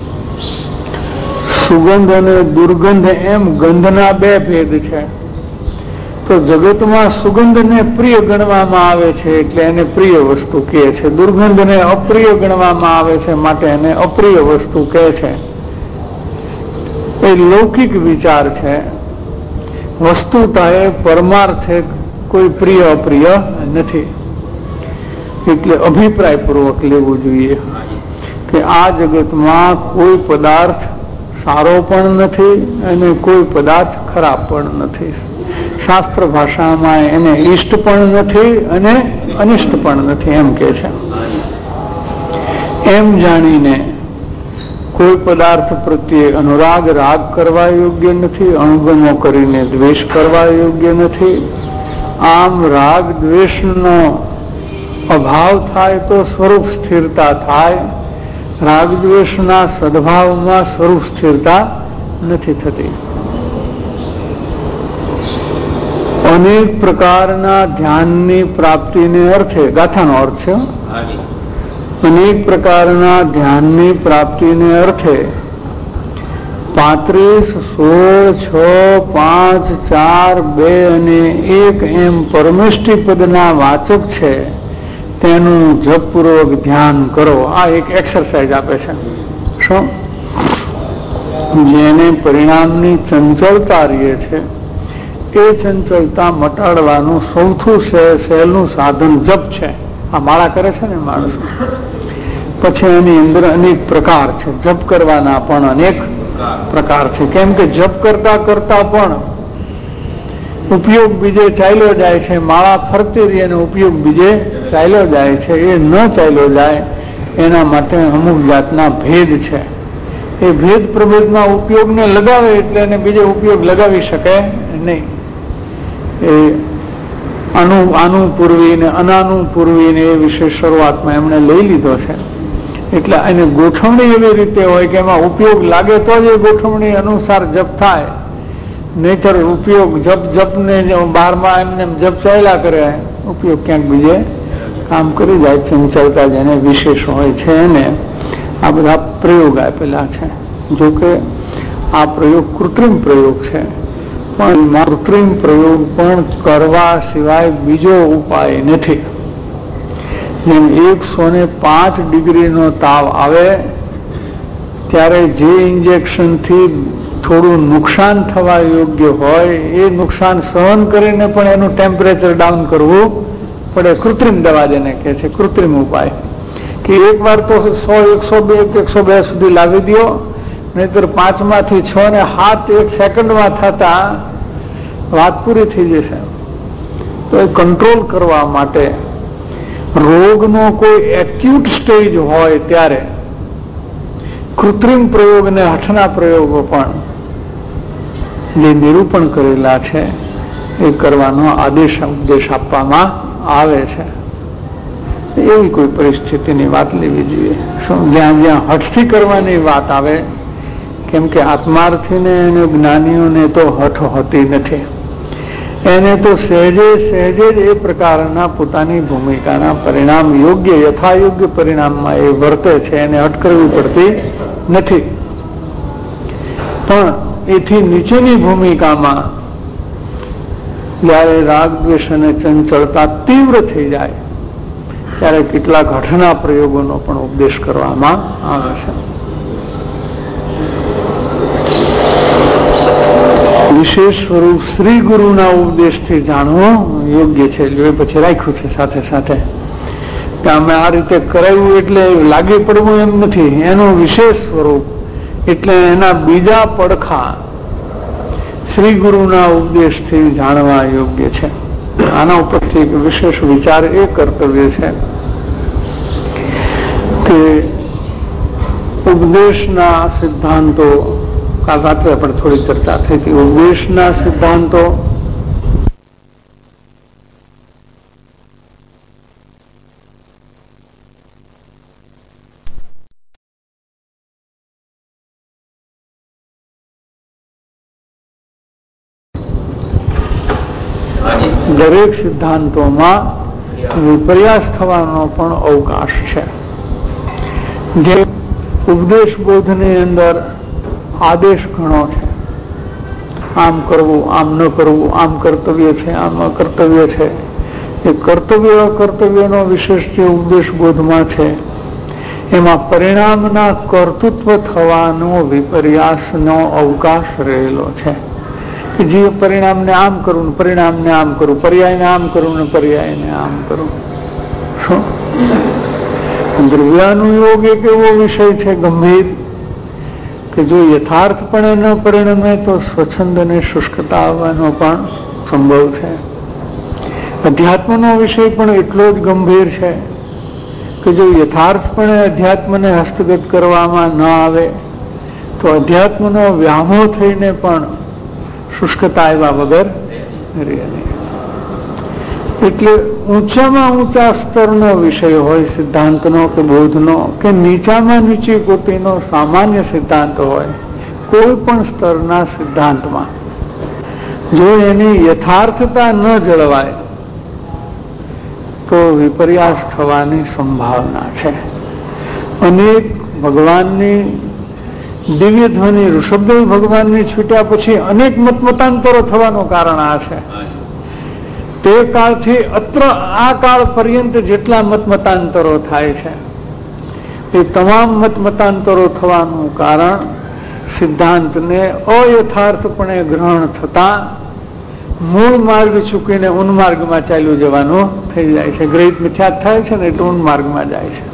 સુગંધ અને દુર્ગંધ એમ ગંધના બે ભેદ છે. તો જગતમાં સુગંધને પ્રિય ગણવામાં આવે છે એટલે એને પ્રિય વસ્તુ કહે છે. દુર્ગંધને અપ્રિય ગણવામાં આવે છે માટે એને અપ્રિય વસ્તુ કહે છે. એ લૌકિક વિચાર છે. વસ્તુતા એ પરમાર્થે કોઈ પ્રિય અપ્રિય નથી. એટલે અભિપ્રાય પૂર્વક લેવું જોઈએ કે આ જગતમાં કોઈ પદાર્થ સારો પણ નથી અને કોઈ પદાર્થ ખરાબ પણ નથી. શાસ્ત્ર ભાષામાં એને ઈષ્ટ પણ નથી અને અનિષ્ટ પણ નથી એમ કે છે. એમ જાણીને કોઈ પદાર્થ પ્રત્યે અનુરાગ, રાગ કરવા યોગ્ય નથી. અણગમો કરીને દ્વેષ કરવા યોગ્ય નથી. આમ રાગ દ્વેષનો અભાવ થાય તો સ્વરૂપ સ્થિરતા થાય. રાગ દ્વેષના સદભાવમાં સ્વરૂપ સ્થિરતા નથી થતી. અનેક પ્રકારના ધ્યાનની પ્રાપ્તિને અર્થે, ગાથાનો અર્થ છે, અનેક પ્રકારના ધ્યાનની પ્રાપ્તિને અર્થે 35, 16, 6, 5, 4, 2 અને 1 એમ પરમેષ્ટિ પદના વાચક છે તેનું જપપૂર્વક ધ્યાન કરો. આ એક એક્સરસાઇઝ આપે છે. શું? જેને પરિણામની ચંચળતા રહે છે એ ચંચળતા મટાડવાનું સૌથી સહેલું સાધન જપ છે. આ માળા કરે છે ને માણસ, પછી એની અંદર અનેક પ્રકાર છે. જપ કરવાના પણ અનેક પ્રકાર છે. કેમ કે જપ કરતા કરતા પણ ઉપયોગ બીજે ચાલ્યો જાય છે. માળા ફરતી રહી અને ઉપયોગ બીજે ચાલ્યો જાય છે. એ ન ચાલ્યો જાય એના માટે અમુક જાતના ભેદ છે. એ ભેદ પ્રભેદના ઉપયોગને લગાવે એટલે એને બીજે ઉપયોગ લગાવી શકે નહીં. એ આનું પૂર્વી ને અનાનું પૂર્વી ને એ વિશે શરૂઆતમાં એમણે લઈ લીધો છે. એટલે એને ગોઠવણી એવી રીતે હોય કે એમાં ઉપયોગ લાગે તો જ એ ગોઠવણી અનુસાર જપ થાય. નહીતર ઉપયોગ જપ ને બહારમાં એમને જપ ચાલ્યા કરે, ઉપયોગ ક્યાંક બીજે કામ કરી જાય. ચંચળતા જેને વિશેષ હોય છે એને આ બધા પ્રયોગ આપેલા છે. જોકે આ પ્રયોગ કૃત્રિમ પ્રયોગ છે, પણ કૃત્રિમ પ્રયોગ પણ કરવા સિવાય બીજો ઉપાય નથી. જેમ 105 ડિગ્રીનો તાવ આવે ત્યારે જે ઇન્જેક્શનથી થોડું નુકસાન થવા યોગ્ય હોય એ નુકસાન સહન કરીને પણ એનું ટેમ્પરેચર ડાઉન કરવું પડે. કૃત્રિમ દવા જેને કહે છે, કૃત્રિમ ઉપાય. કે એક વાર તો 100, 102, 102 સુધી લાવી દો, નહીતર 5 માંથી 6 ને 7 1 સેકન્ડમાં થતા વાત પૂરી થઈ જશે. તો એ કંટ્રોલ કરવા માટે રોગનો કોઈ એક્યુટ સ્ટેજ હોય ત્યારે કૃત્રિમ પ્રયોગ અને હઠના પ્રયોગો પણ જે નિરૂપણ કરેલા છે એ કરવાનો ઉપદેશ આપવામાં આવે છે. એવી કોઈ પરિસ્થિતિની વાત લેવી જોઈએ જ્યાં જ્યાં હઠથી કરવાની વાત આવે, કેમ કે આત્માર્થીને અને જ્ઞાનીઓને તો હઠ હોતી નથી. એને તો સહેજે સહેજે જ એ પ્રકારના પોતાની ભૂમિકાના પરિણામ યોગ્ય યથાયોગ્ય પરિણામમાં એ વર્તે છે, એને હઠ કરવી પડતી નથી. પણ એથી નીચેની ભૂમિકામાં જયારે રાગ દ્વેષ અને ચંચળતા તીવ્ર થઈ જાય ત્યારે કેટલાક હઠના પ્રયોગોનો પણ ઉપદેશ કરવામાં આવે છે. વિશેષ સ્વરૂપ શ્રી ગુરુના ઉપદેશથી જાણવું યોગ્ય છે. એ પછી રાખ્યું છે સાથે સાથે કે અમે આ રીતે કરાવ્યું એટલે લાગી પડવું એમ નથી. એનું વિશેષ સ્વરૂપ એટલે એના બીજા પડખા શ્રી ગુરુના ઉપદેશથી જાણવા યોગ્ય છે. આના ઉપરથી એક વિશેષ વિચાર એ કર્તવ્ય છે કે ઉપદેશના સિદ્ધાંતો, કાલ રાત્રે આપણે થોડી ચર્ચા થઈ હતી, ઉપદેશના સિદ્ધાંતો દરેક સિદ્ધાંતોમાં વિપર્યાસ થવાનો પણ અવકાશ છે. જે ઉપદેશ બોધની અંદર આદેશ ઘણો છે, આમ કરવું, આમ ન કરવું, આમ કર્તવ્ય છે, આમ અકર્તવ્ય છે. એ કર્તવ્ય અકર્તવ્યનો વિશેષ જે ઉપદેશ બોધમાં છે એમાં પરિણામના કર્તૃત્વ થવાનો વિપર્યાસનો અવકાશ રહેલો છે. જે પરિણામને આમ કરું, પરિણામને આમ કરું, પર્યાયને આમ કરું ને પર્યાયને આમ કરું. શું દ્રવ્યાનુયોગ એક એવો વિષય છે ગંભીર કે જો યથાર્થપણે ન પરિણમે તો સ્વચ્છંદ અને શુષ્કતા આવવાનો પણ સંભવ છે. અધ્યાત્મનો વિષય પણ એટલો જ ગંભીર છે કે જો યથાર્થપણે અધ્યાત્મને હસ્તગત કરવામાં ન આવે તો અધ્યાત્મનો વ્યામોહ થઈને પણ શુષ્કતા આવ્યા વગર રહે નહીં. એટલે ઊંચામાં ઊંચા સ્તરનો વિષય હોય સિદ્ધાંતનો કે બોધનો, કે નીચામાં નીચી કોટીનો સામાન્ય સિદ્ધાંત હોય, કોઈ પણ સ્તરના સિદ્ધાંતમાં જો એની યથાર્થતા ન જળવાય તો વિપર્યાસ થવાની સંભાવના છે. અનેક ભગવાનની દિવ્ય ધ્વનિ ઋષભદેવ ભગવાનની છૂટ્યા પછી અનેક મતમતાંતરો થવાનું કારણ આ છે. તે કાળથી અત્ર આ કાળ પર્યંત જેટલા મતમતાંતરો થાય છે એ તમામ મતમતાંતરો થવાનું કારણ સિદ્ધાંતને અયથાર્થપણે ગ્રહણ થતા મૂળ માર્ગ ચૂકીને ઉન્માર્ગમાં ચાલ્યું જવાનું થઈ જાય છે. ગ્રહિત મિથ્યાત થાય છે ને એટલે ઉન્માર્ગમાં જાય છે.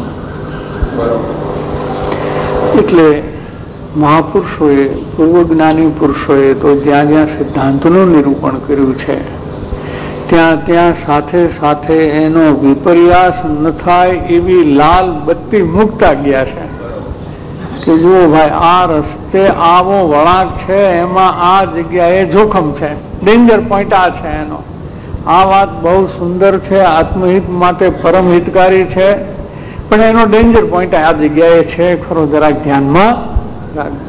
એટલે મહાપુરુષોએ, પૂર્વજ્ઞાની પુરુષોએ તો જ્યાં જ્યાં સિદ્ધાંતનું નિરૂપણ કર્યું છે ત્યાં ત્યાં સાથે સાથે એનો વિપર્યાસ ન થાય એવી લાલ બત્તી મૂકતા ગયા છે કે જુઓ ભાઈ, આ રસ્તે આવો વળાંક છે, એમાં આ જગ્યાએ જોખમ છે, ડેન્જર પોઈન્ટ આ છે એનો. આ વાત બહુ સુંદર છે, આત્મહિત માટે પરમ હિતકારી છે, પણ એનો ડેન્જર પોઈન્ટ આ જગ્યાએ છે ખરો, જરાક ધ્યાનમાં રાખજો.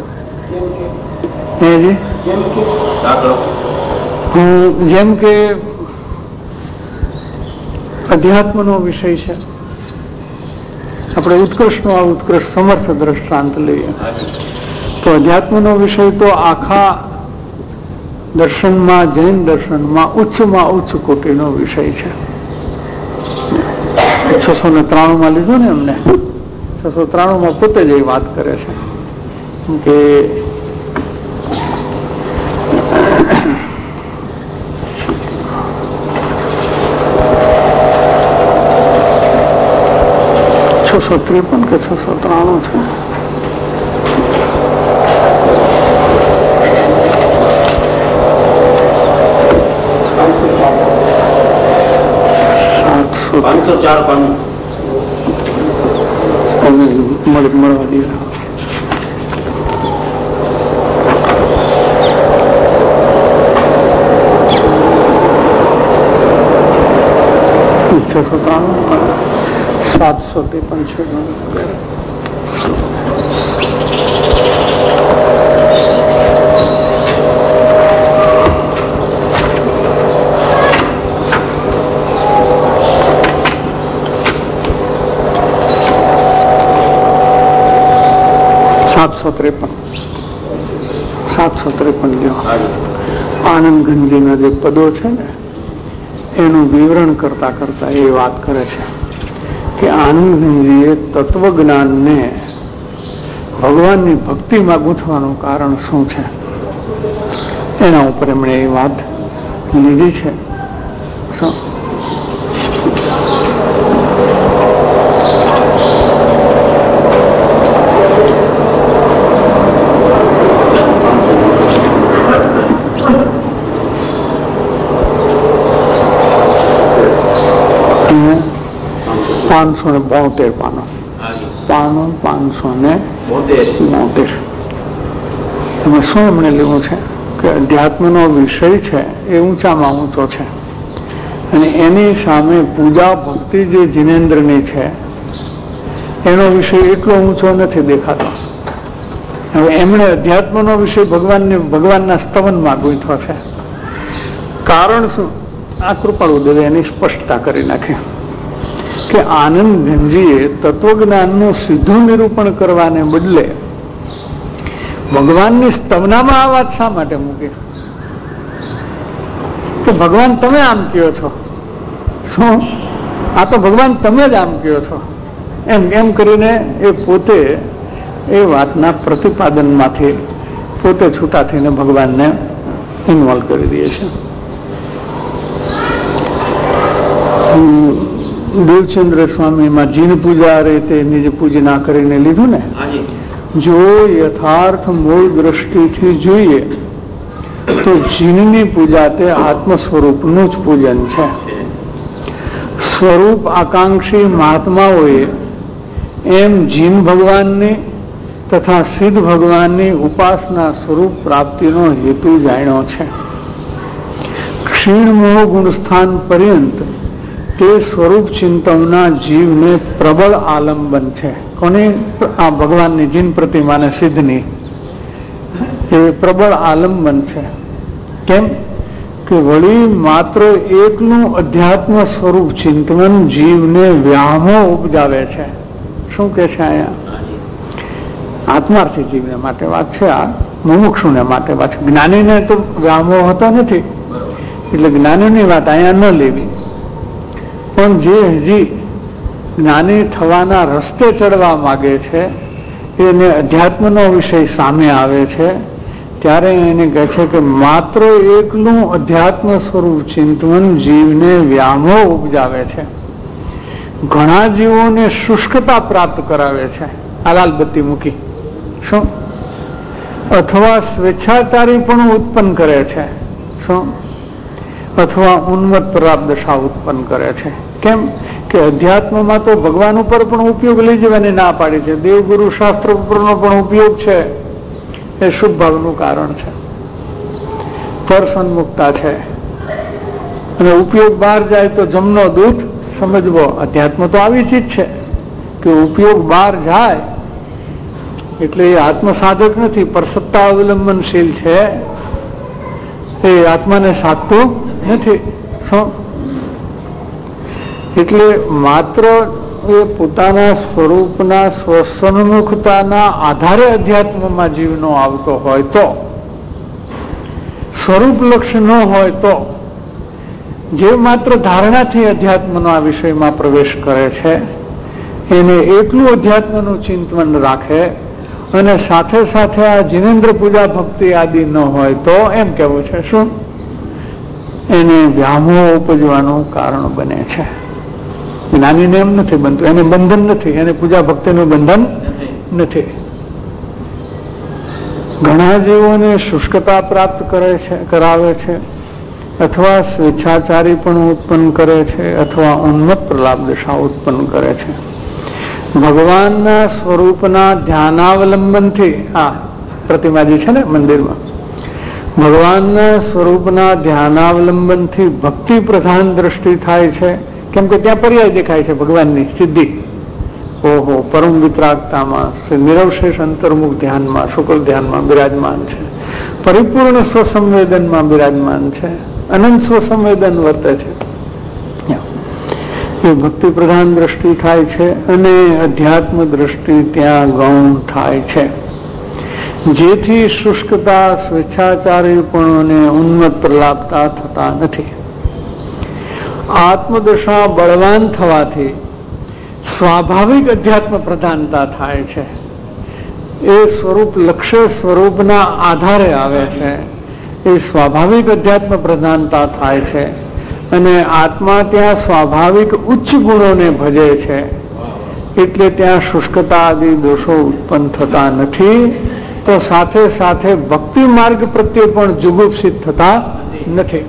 જેમ કે અધ્યાત્મનો વિષય છે, આપણે ઉત્કર્ષનો આ ઉત્કર્ષ સમર્થ દ્રષ્ટાંત લઈએ તો અધ્યાત્મનો વિષય તો આખા દર્શનમાં, જૈન દર્શનમાં ઉચ્ચમાં ઉચ્ચ કોટીનો વિષય છે. 693 લીધો ને એમને, 693 પોતે જ એ વાત કરે છે કે કે 693 છે. મળવા દે. છસો 753 છે. આનંદ ગંજીના જે પદો છે ને એનું વિવરણ કરતા કરતા એ વાત કરે છે કે આનંદ ગંજીએ તત્વજ્ઞાનને ભગવાનની ભક્તિમાં ગૂંથવાનું કારણ શું છે એના ઉપર એમણે એ વાત લીધી છે. પાનો 572. એમાં શું એમણે લીધું છે કે અધ્યાત્મનો વિષય છે એ ઊંચામાં ઊંચો છે અને એની સામે પૂજા ભક્તિ જે જીનેન્દ્રની છે એનો વિષય એટલો ઊંચો નથી દેખાતો. હવે એમણે અધ્યાત્મનો વિષય ભગવાનના સ્તવનમાં ગૂંથ્યો છે. કારણ શું? આ કૃપાળુ દેવે એની સ્પષ્ટતા કરી નાખી કે આનંદ ગંજીએ તત્વજ્ઞાનનું સીધું નિરૂપણ કરવાને બદલે ભગવાનની સ્તવનામાં આ વાત શા માટે મૂકી કે ભગવાન તમે આમ કહો છો, શું આ તો ભગવાન તમે જ આમ કહો છો, એમ કરીને એ પોતે એ વાતના પ્રતિપાદનમાંથી પોતે છૂટા થઈને ભગવાનને ઇન્વોલ્વ કરી દે છે. દેવચંદ્ર સ્વામીમાં જીન પૂજા રીતે નિજ પૂજના કરીને લીધું ને. જો યથાર્થ મૂળ દ્રષ્ટિથી જોઈએ તો જીનની પૂજા તે આત્મ સ્વરૂપનું જ પૂજન છે. સ્વરૂપ આકાંક્ષી મહાત્માઓએ એમ જીન ભગવાનની તથા સિદ્ધ ભગવાનની ઉપાસના સ્વરૂપ પ્રાપ્તિનો હેતુ જાણ્યો છે. ક્ષીણ મોહ ગુણસ્થાન પર્યંત તે સ્વરૂપ ચિંતનના જીવને પ્રબળ આલંબન છે. કોની? આ ભગવાનની જીન પ્રતિમાને સિદ્ધની એ પ્રબળ આલંબન છે. કેમ કે વળી માત્ર એકનું અધ્યાત્મ સ્વરૂપ ચિંતન જીવને વ્યામો ઉપજાવે છે. શું કે છે અહીંયા? આત્માર્થી જીવને માટે વાત છે, આ મુમુક્ષુને માટે વાત છે. જ્ઞાનીને તો વ્યામો હોતો નથી એટલે જ્ઞાનીની વાત અહીંયા ન લેવી. પણ જે હજી જ્ઞાની થવાના રસ્તે ચડવા માંગે છે એને અધ્યાત્મનો વિષય સામે આવે છે ત્યારે એને કહે છે કે માત્ર એકલું અધ્યાત્મ સ્વરૂપ ચિંતન જીવને વ્યામો ઉપજાવે છે, ઘણા જીવોને શુષ્કતા પ્રાપ્ત કરાવે છે. આલાલબત્તી મૂકી શું? અથવા સ્વેચ્છાચારી પણ ઉત્પન્ન કરે છે. શું? અથવા ઉન્મત્ત પ્રાપ્ત દશા ઉત્પન્ન કરે છે. કેમ કે અધ્યાત્મમાં તો ભગવાન ઉપર પણ ઉપયોગ લઈ જવાની ના પાડી છે, દેવગુરુ શાસ્ત્ર ઉપરનો પણ ઉપયોગ છે, એ શુભ ભાવનું કારણ છે, પરસન્મુક્તા છે. અને ઉપયોગ બહાર જાય તો જમનો દૂત સમજવો. અધ્યાત્મ તો આવી ચીજ છે કે ઉપયોગ બહાર જાય એટલે એ આત્મ સાધક નથી, પરસત્તા અવલંબનશીલ છે, એ આત્માને સાધતું નથી. એટલે માત્ર એ પોતાના સ્વરૂપના સ્વસન્મુખતાના આધારે અધ્યાત્મમાં જીવનો આવતો હોય તો સ્વરૂપ લક્ષ્ય ન હોય તો જે માત્ર ધારણાથી અધ્યાત્મનો આ વિષયમાં પ્રવેશ કરે છે એને એટલું અધ્યાત્મનું ચિંતન રાખે અને સાથે સાથે આ જીનેન્દ્ર પૂજા ભક્તિ આદિ ન હોય તો એમ કેવું છે શું એને વ્યામોહ ઉપજવાનું કારણ બને છે. જ્ઞાનીને એમ નથી બનતું, એને બંધન નથી, એને પૂજા ભક્તિનું બંધન નથી. ઘણા જીવોને શુષ્કતા પ્રાપ્ત કરાવે છે, અથવા સ્વેચ્છાચારી પણ ઉત્પન્ન કરે છે, અથવા ઉન્મત્ત પ્રલાપ દશા ઉત્પન્ન કરે છે. ભગવાનના સ્વરૂપના ધ્યાનાવલંબનથી આ પ્રતિમાજી છે ને મંદિરમાં, ભગવાનના સ્વરૂપના ધ્યાનાવલંબનથી ભક્તિ પ્રધાન દ્રષ્ટિ થાય છે. કેમ કે ત્યાં પર્યાય દેખાય છે ભગવાનની સિદ્ધિ. ઓહો, પરમ વિતરાગતામાં નિરવશેષ અંતર્મુખ ધ્યાનમાં શુક્લ ધ્યાનમાં બિરાજમાન છે, પરિપૂર્ણ સ્વસંવેદનમાં બિરાજમાન છે, અનંત સ્વસંવેદન વર્તે છે. એ ભક્તિ પ્રધાન દ્રષ્ટિ થાય છે અને અધ્યાત્મ દ્રષ્ટિ ત્યાં ગૌણ થાય છે, જેથી શુષ્કતા સ્વેચ્છાચારીપણું અને ઉન્મત્ત પ્રલાપતા થતા નથી. આત્મદશા બળવાન થવાથી સ્વાભાવિક અધ્યાત્મ પ્રધાનતા થાય છે. એ સ્વરૂપ લક્ષ્ય સ્વરૂપના આધારે આવે છે. એ સ્વાભાવિક અધ્યાત્મ પ્રધાનતા થાય છે અને આત્મા ત્યાં સ્વાભાવિક ઉચ્ચ ગુણોને ભજે છે. એટલે ત્યાં શુષ્કતા આદિ દોષો ઉત્પન્ન થતા નથી. તો સાથે સાથે ભક્તિ માર્ગ પ્રત્યે પણ જુગુપ્સિત થતા નથી.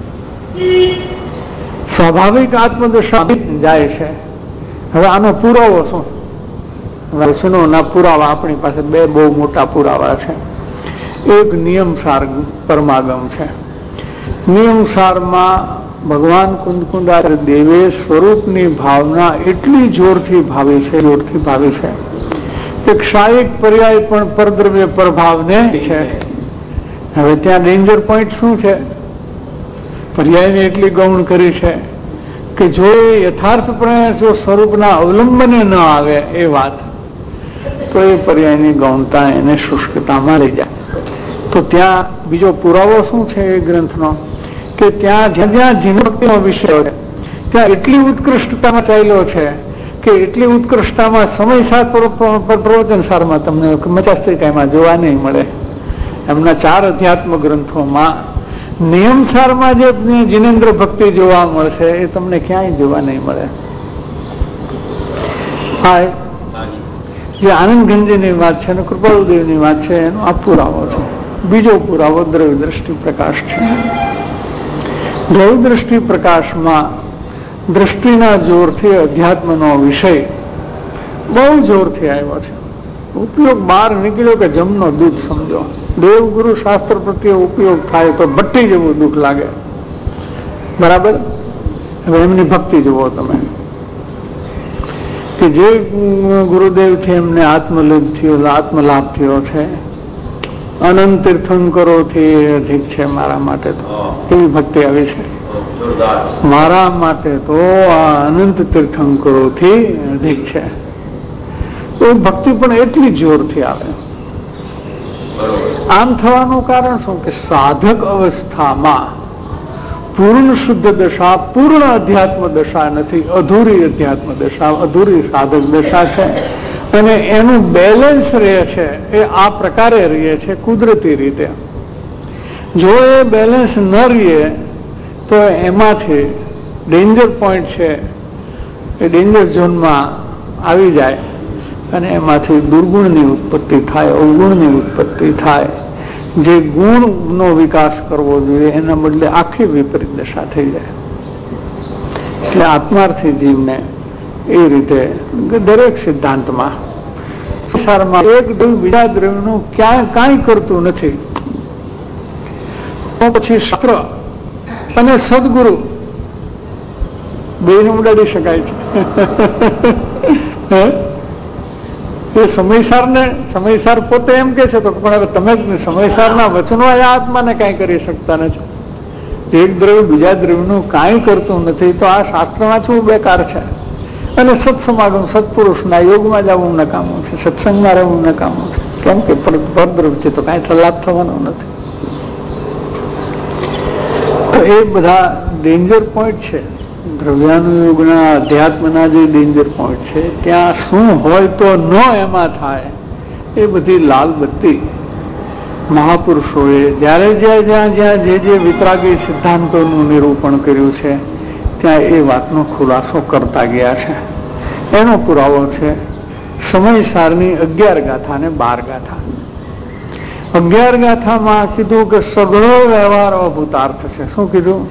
સ્વાભાવિક આત્મદશા જાય છે. હવે આનો પુરાવો શું? વચનોના પુરાવા આપણી પાસે બે બહુ મોટા પુરાવા છે. એક નિયમસાર પરમાગમ છે. નિયમસારમાં ભગવાન કુંદકુંદાર દેવે સ્વરૂપની ભાવના એટલી જોરથી ભાવી છે કે ક્ષાયિક પર્યાય પણ પરદ્રવ્ય પ્રભાવને છે. હવે ત્યાં ડેન્જર પોઈન્ટ શું છે? પર્યાયને એટલી ગૌણ કરી છે કે જો એ યથાર્થપણે જો સ્વરૂપના અવલંબને ન આવે એ વાત, તો એ પર્યાયની ગૌણતા એને શુષ્કતામાં રહી જાય. તો ત્યાં બીજો પુરાવો શું છે એ ગ્રંથનો? કે ત્યાં જ્યાં જીનભક્તિનો વિષય છે ત્યાં એટલી ઉત્કૃષ્ટતામાં ચાલ્યો છે કે એટલી ઉત્કૃષ્ટતામાં સમયસાર પ્રવચન સારમાં તમને મચાસ્ત્રિકામાં જોવા નહીં મળે. એમના 4 અધ્યાત્મ ગ્રંથોમાં નિયમસારમાં જે જીનેન્દ્ર ભક્તિ જોવા મળશે એ તમને ક્યાંય જોવા નહીં મળે. હા, જે આનંદ ગંજીની વાત છે અને કૃપાળુદેવની વાત છે એનો આ પુરાવો છે. બીજો પુરાવો દ્રવ્ય દ્રષ્ટિ પ્રકાશ છે. દ્રવ્ય દ્રષ્ટિ પ્રકાશમાં દ્રષ્ટિના જોરથી અધ્યાત્મનો વિષય બહુ જોરથી આવ્યો છે. ઉપયોગ બહાર નીકળ્યો કે જમનો દૂધ સમજો. દેવગુરુ શાસ્ત્ર પ્રત્યે ઉપયોગ થાય તો ભટ્ટી જેવું દુઃખ લાગે. બરાબર? હવે એમની ભક્તિ જુઓ તમે કે જે ગુરુદેવથી એમને આત્મલાભ થયો છે. અનંત તીર્થંકરોથી અધિક છે મારા માટે તો. કેવી ભક્તિ આવી છે? મારા માટે તો આ અનંત તીર્થંકરોથી અધિક છે. એ ભક્તિ પણ એટલી જોરથી આવે. આમ થવાનું કારણ શું? કે સાધક અવસ્થામાં પૂર્ણ શુદ્ધ દશા, પૂર્ણ અધ્યાત્મ દશા નથી, અધૂરી અધ્યાત્મ દશા, અધૂરી સાધક દશા છે. અને એનું બેલેન્સ રહે છે એ આ પ્રકારે રહે છે કુદરતી રીતે. જો એ બેલેન્સ ન રહે તો એમાંથી ડેન્જર પોઈન્ટ છે એ ડેન્જર ઝોનમાં આવી જાય અને એમાંથી દુર્ગુણની ઉત્પત્તિ થાય, અવગુણની ઉત્પત્તિ થાય. જે ગુણનો વિકાસ કરવો જોઈએ એના બદલે આખી વિપરીત દશા થઈ જાય. એટલે આત્માર્થી જીવને એ રીતે દરેક સિદ્ધાંતમાં એક દ્રવ્ય બીજા દ્રવ્યનું કાંઈ કરતું નથી. તો પછી શાસ્ત્ર અને સદગુરુ બેને ઉડાડી શકાય છે. એ સમયસાર પોતે એમ કે છે તો પણ હવે તમે સમયસારના વચનો આ આત્માને કાંઈ કરી શકતા નથી. એક દ્રવ્ય બીજા દ્રવ્યનું કાંઈ કરતું નથી તો આ શાસ્ત્ર વાંચવું બેકાર છે. અને સત્સમાગમ સત્પુરુષના યોગમાં જવું નકામું છે, સત્સંગમાં રહેવું નકામું છે. કેમ કે પરદ્રવ્યથી તો કાંઈ લાભ થવાનો નથી. એ બધા ડેન્જર પોઈન્ટ છે. દ્રવ્યાનુયોગના અધ્યાત્મના જે ડેન્જર પોઈન્ટ છે ત્યાં શું હોય તો ન એમાં થાય એ બધી લાલ બત્તી મહાપુરુષોએ જ્યારે જ્યાં જે વિતરાગી સિદ્ધાંતોનું નિરૂપણ કર્યું છે ત્યાં એ વાતનો ખુલાસો કરતા ગયા છે. એનો પુરાવો છે સમયસારની 11 ગાથા અને 12 ગાથા. 11 ગાથામાં કીધું કે સગળો વ્યવહાર અભૂતાર્થ છે. શું કીધું?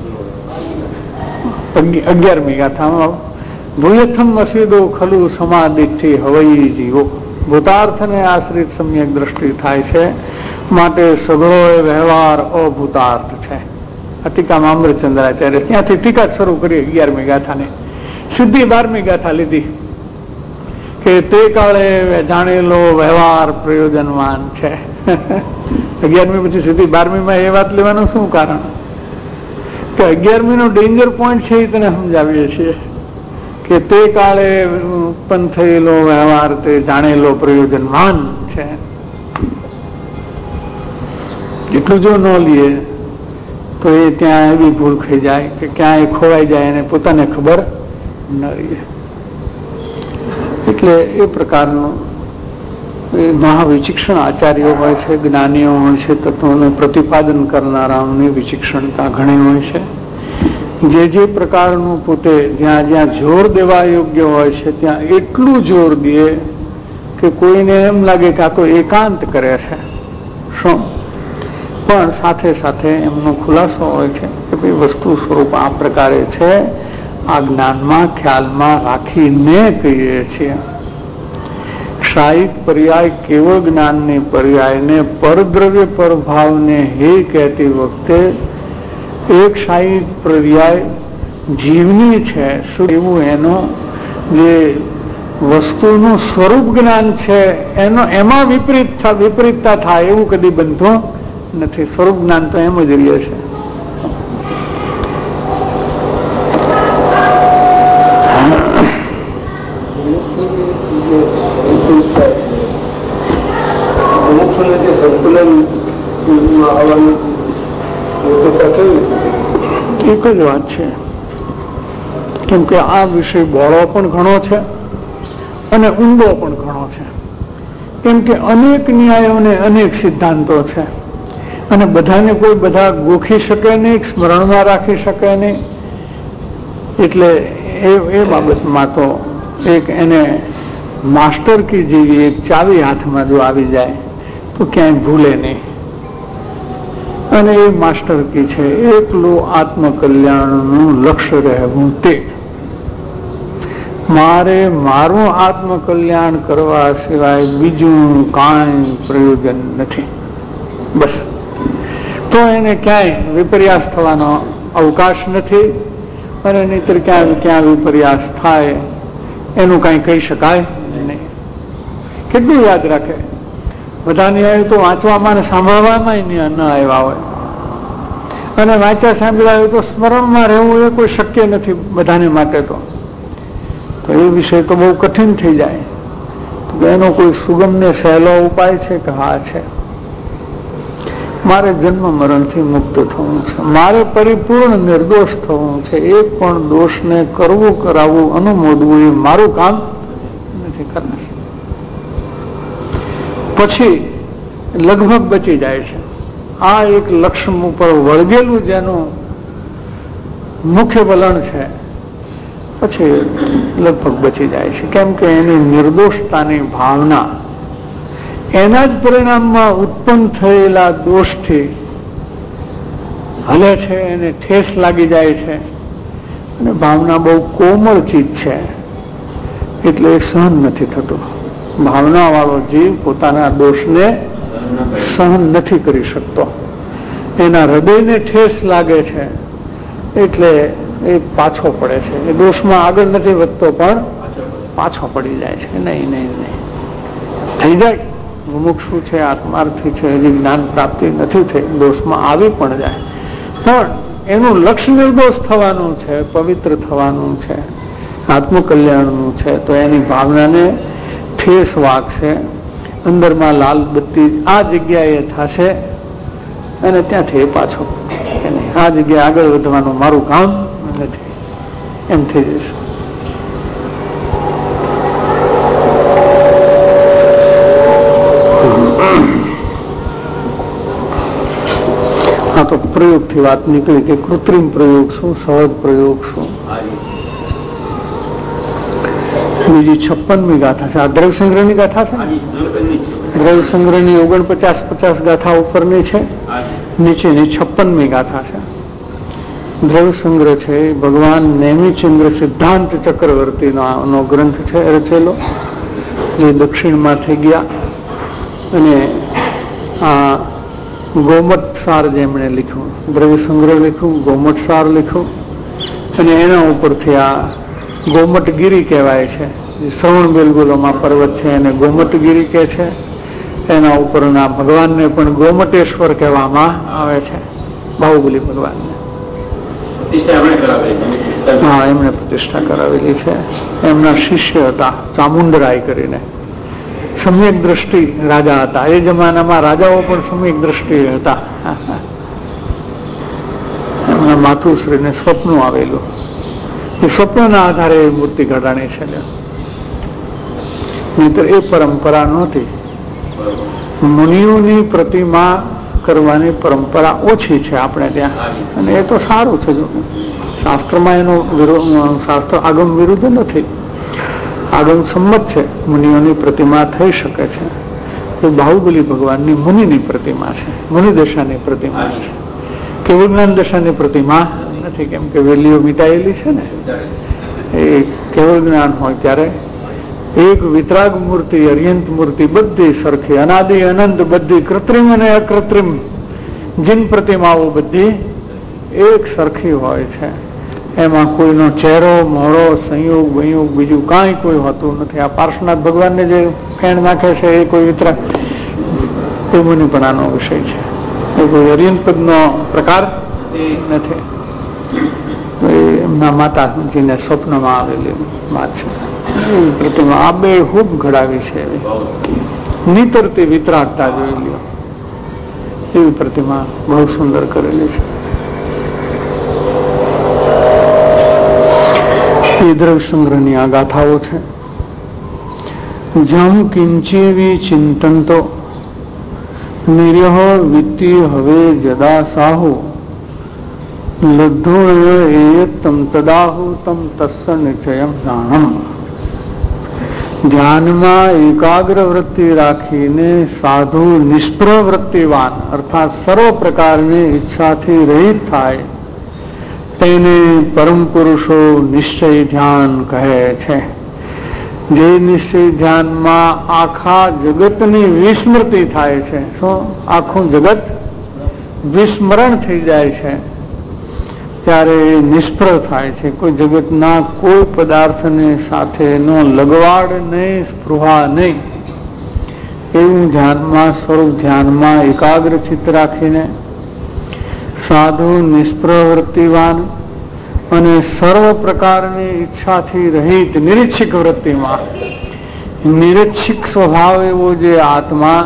11મી ગાથામાં ભૂયથમ અસીદો ખલુ સમાધિથી હવઈ જીવો, ભૂતાર્થને આશ્રિત સમ્યક દ્રષ્ટિ થાય છે માટે સગળો વ્યવહાર અભૂતાર્થ છે. ટીકામાં અમૃતચંદ્રાચાર્ય ત્યાંથી ટીકા શરૂ કરી 11મી ગાથાને. સીધી 12મી ગાથા લીધી કે તે કાળે જાણેલો વ્યવહાર પ્રયોજનવાન છે. 11મી પછી સીધી 12મીમાં એ વાત લેવાનું શું કારણ કે 11મી નો ડેન્જર પોઈન્ટ છે એ તને સમજાવીએ છીએ કે તે કાળે ઉત્પન્ન થયેલો વ્યવહાર તે જાણેલો પ્રયોજનવાન છે. એટલું જો ન લઈએ તો એ ત્યાં એવી ભૂલ થઈ જાય કે ક્યાંય ખોવાઈ જાય અને પોતાને ખબર ન રહે. એટલે એ પ્રકારનું મહાવિચિક્ષણ આચાર્યો હોય છે, જ્ઞાનીઓ હોય છે, તત્વોનું પ્રતિપાદન કરનારાઓની વિચિક્ષણતા ઘણી હોય છે. જે પ્રકારનું પોતે જ્યાં જોર દેવા યોગ્ય હોય છે ત્યાં એટલું જોર દે કે કોઈને એમ લાગે કે આ તો એકાંત કરે છે. શું પણ સાથે સાથે એમનો ખુલાસો હોય છે કે ભાઈ વસ્તુ સ્વરૂપ આ પ્રકારે છે, આ જ્ઞાનમાં ખ્યાલમાં રાખીને કહીએ છીએ. ક્ષાયિક પર્યાય કેવળ જ્ઞાનની પર્યાયને પરદ્રવ્ય પરભાવને હે કહેતી વખતે એક ક્ષાયિક પર્યાય જીવની છે શું એવું એનો જે વસ્તુનું સ્વરૂપ જ્ઞાન છે એમાં વિપરીતતા થાય એવું કદી બનતું નથી. સ્વરૂપ જ્ઞાન તો એમ જ રહે છે. એક જ વાત છે કેમ કે આ વિષય બહોળો પણ ઘણો છે અને ઊંડો પણ ઘણો છે. કેમ કે અનેક ન્યાયોને અનેક સિદ્ધાંતો છે અને બધાને કોઈ બધા ગોખી શકે નહીં, સ્મરણમાં રાખી શકે નહીં. એટલે એ બાબતમાં તો એક એને માસ્ટર કી જેવી એક ચાવી હાથમાં જો આવી જાય તો ક્યાંય ભૂલે નહીં. અને એ માસ્ટર કી છે એકલું આત્મકલ્યાણનું લક્ષ્ય રહેવું. તે મારું આત્મકલ્યાણ કરવા સિવાય બીજું કાંઈ પ્રયોજન નથી. બસ તો એને ક્યાંય વિપર્યાસ થવાનો અવકાશ નથી. અને નહીતર ક્યાં વિપર્યાસ થાય એનું કાંઈ કહી શકાય નહીં. કેટલું યાદ રાખે? બધા ન્યાય તો વાંચવામાં અને સાંભળવામાં ન આવ્યા હોય અને વાંચ્યા સાંભળ્યા હોય તો સ્મરણમાં રહેવું એ કોઈ શક્ય નથી બધાને માટે. તો એ વિષય તો બહુ કઠિન થઈ જાય. તો એનો કોઈ સુગમ ને સહેલો ઉપાય છે કે હા છે, મારે જન્મ મરણથી મુક્ત થવું છે, મારે પરિપૂર્ણ નિર્દોષ થવું છે, એક પણ દોષને કરવું કરાવવું અનુમોદવું એ મારું કામ નથી કરવું. પછી લગભગ બચી જાય છે. આ એક લક્ષ્ય ઉપર વળગેલું જેનું મુખ્ય વલણ છે પછી લગભગ બચી જાય છે. કેમ કે એની નિર્દોષતાની ભાવના એના જ પરિણામમાં ઉત્પન્ન થયેલા દોષથી હલે છે, એને ઠેસ લાગી જાય છે. અને ભાવના બહુ કોમળ ચીજ છે એટલે એ સહન નથી થતું. ભાવના વાળો જીવ પોતાના દોષને સહન નથી કરી શકતો. એના હૃદયને ઠેસ લાગે છે એટલે એ પાછો પડે છે. એ દોષમાં આગળ નથી વધતો પણ પાછો પડી જાય છે. નહીં થઈ જાય. મુમુક્ષુ છે, આત્માર્થી છે, હજી જ્ઞાન પ્રાપ્તિ નથી થઈ, દોષમાં આવી પણ જાય. પણ એનું લક્ષ્ય નિર્દોષ થવાનું છે, પવિત્ર થવાનું છે, આત્મકલ્યાણનું છે. તો એની ભાવનાને ઠેસ વાગશે, અંદરમાં લાલ બત્તી આ જગ્યાએ થશે અને ત્યાંથી પાછો આ જગ્યાએ આગળ વધવાનું મારું કામ નથી, એમ થઈ જશે. આ તો પ્રયોગથી વાત નીકળી કે કૃત્રિમ પ્રયોગ શું, સહજ પ્રયોગ શું. બીજી 56મી ગાથા છે. આ દ્રવ્ય સંગ્રહની ગાથા છે. દ્રવ્ય સંગ્રહની 49-50 ગાથા ઉપરની છે, નીચેની 56મી ગાથા છે. દ્રવ્ય સંગ્રહ છે ભગવાન નેમિચંદ્ર સિદ્ધાંત ચક્રવર્તી નો ગ્રંથ છે રચેલો, જે દક્ષિણમાં થઈ ગયા. અને આ ગોમટ સાર જેમણે લખ્યું, દ્રવ્ય સંગ્રહ લખ્યું, ગોમટ સાર લખ્યું, અને એના ઉપરથી આ ગોમટગીરી કહેવાય છે. શ્રવણ બેલગુલોમાં પર્વત છે એને ગોમટગીરી કહે છે. એના ઉપરના ભગવાનને પણ ગોમટેશ્વર કહેવામાં આવે છે, બાહુબલી ભગવાનને. હા, એમણે પ્રતિષ્ઠા કરાવેલી છે. એમના શિષ્ય હતા ચામુંડરાય કરીને, સમ્યક દ્રષ્ટિ રાજા હતા. એ જમાનામાં રાજાઓ પણ સમ્યક દ્રષ્ટિ હતા. એમના માતુશ્રીને સ્વપ્ન આવેલું, એ સ્વપ્નના આધારે એ મૂર્તિ ઘડાણી છે. નહીતર એ પરંપરા નહોતી. મુનિઓની પ્રતિમા કરવાની પરંપરા ઓછી છે આપણે ત્યાં, અને એ તો સારું છે. જો શાસ્ત્રમાં એનો શાસ્ત્ર આગમ વિરુદ્ધ નથી, આગમ સંમત છે. મુનિઓની પ્રતિમા થઈ શકે છે. એ બાહુબલી ભગવાનની મુનિની પ્રતિમા છે, મુનિ દશાની પ્રતિમા છે, કેવળ જ્ઞાન દશાની પ્રતિમા નથી. કેમ કે વેલીઓ મિટાયેલી છે ને. એ કેવળ જ્ઞાન હોય ત્યારે એક વિતરાગ મૂર્તિ, અર્યંત મૂર્તિ બધી સરખી, અનાદિ અનંત બધી, કૃત્રિમ અને અકૃત્રિમ જીન પ્રતિમાઓ બધી એક સરખી હોય છે. એમાં કોઈનો ચહેરો, મોડો, સંયોગ વયોગ બીજું કાંઈ કોઈ હોતું નથી. આ પાર્શ્વનાથ ભગવાનને જે ફેણ નાખે છે એ કોઈ વિતરાગ, એ મુનિપણાનો વિષય છે. એ કોઈ અર્યંત પદનો પ્રકાર નથી. તો એ એમના માતાજીને સ્વપ્નમાં આવેલી વાત છે. પ્રતિમા આ બે ખૂબ ઘડાવી છે. નીતરતી વિતરાગતા જોઈ લ્યો, એવી પ્રતિમા બહુ સુંદર કરેલી છે. એ દ્રવ્ય સંગ્રહની આ ગાથાઓ છે. જમ કિંચેવી ચિંતનતો નિર્યહ વિત્તી હવે જદા સાહુ લબ્ધો એ તમ તદાહુ તમ તસ્સ નિશ્ચયમ જાણમ. ધ્યાનમાં એકાગ્ર વૃત્તિ રાખીને સાધુ નિષ્પ્રહ વૃત્તિવાન અર્થાત સર્વ પ્રકારની ઈચ્છાથી રહિત થાય તેને પરમ પુરુષો નિશ્ચય ધ્યાન કહે છે. જે નિશ્ચય ધ્યાનમાં આખા જગતની વિસ્મૃતિ થાય છે. શું? આખું જગત વિસ્મરણ થઈ જાય છે, ત્યારે નિષ્પ્રહ થાય છે. કોઈ જગતના કોઈ પદાર્થને સાથે નો લગવાડ નહીં, સ્પૃહા નહીં. એવું ધ્યાનમાં, સ્વરૂપ ધ્યાનમાં એકાગ્ર ચિત્ત રાખીને સાધુ નિષ્પ્રહ વૃત્તિવાન અને સર્વ પ્રકારની ઈચ્છાથી રહિત નિરીક્ષિક વૃત્તિમાં, નિરીક્ષિક સ્વભાવ એવો જે આત્મા,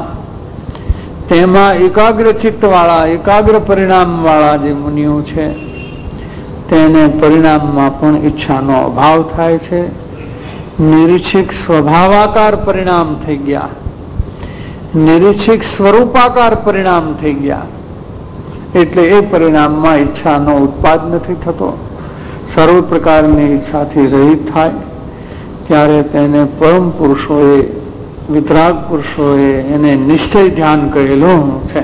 તેમાં એકાગ્ર ચિત્ત વાળા, એકાગ્ર પરિણામ વાળા જે મુનિઓ છે તેને પરિણામમાં પણ ઈચ્છાનો અભાવ થાય છે. નિરીક્ષિક સ્વભાવાકાર પરિણામ થઈ ગયા, નિરીક્ષિક સ્વરૂપાકાર પરિણામ થઈ ગયા. એટલે એ પરિણામમાં ઈચ્છાનો ઉત્પાદ નથી થતો. સર્વ પ્રકારની ઈચ્છાથી રહિત થાય ત્યારે તેને પરમ પુરુષોએ, વિતરાગ પુરુષોએ એને નિશ્ચય ધ્યાન કહેલું છે.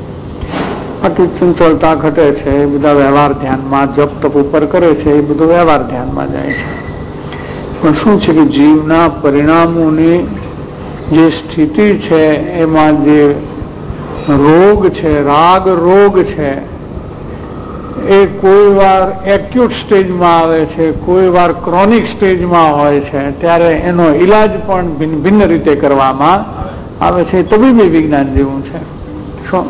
બાકી ચંચળતા ઘટે છે એ બધા વ્યવહાર ધ્યાનમાં, જપ તપ ઉપર કરે છે એ બધું વ્યવહાર ધ્યાનમાં જાય છે. પણ શું છે કે જીવના પરિણામોની જે સ્થિતિ છે એમાં જે રોગ છે, રાગ રોગ છે, એ કોઈ વાર એક્યુટ સ્ટેજમાં આવે છે, કોઈ વાર ક્રોનિક સ્ટેજમાં હોય છે. ત્યારે એનો ઈલાજ પણ ભિન્ન રીતે કરવામાં આવે છે. તબીબી વિજ્ઞાન જેવું છે. શું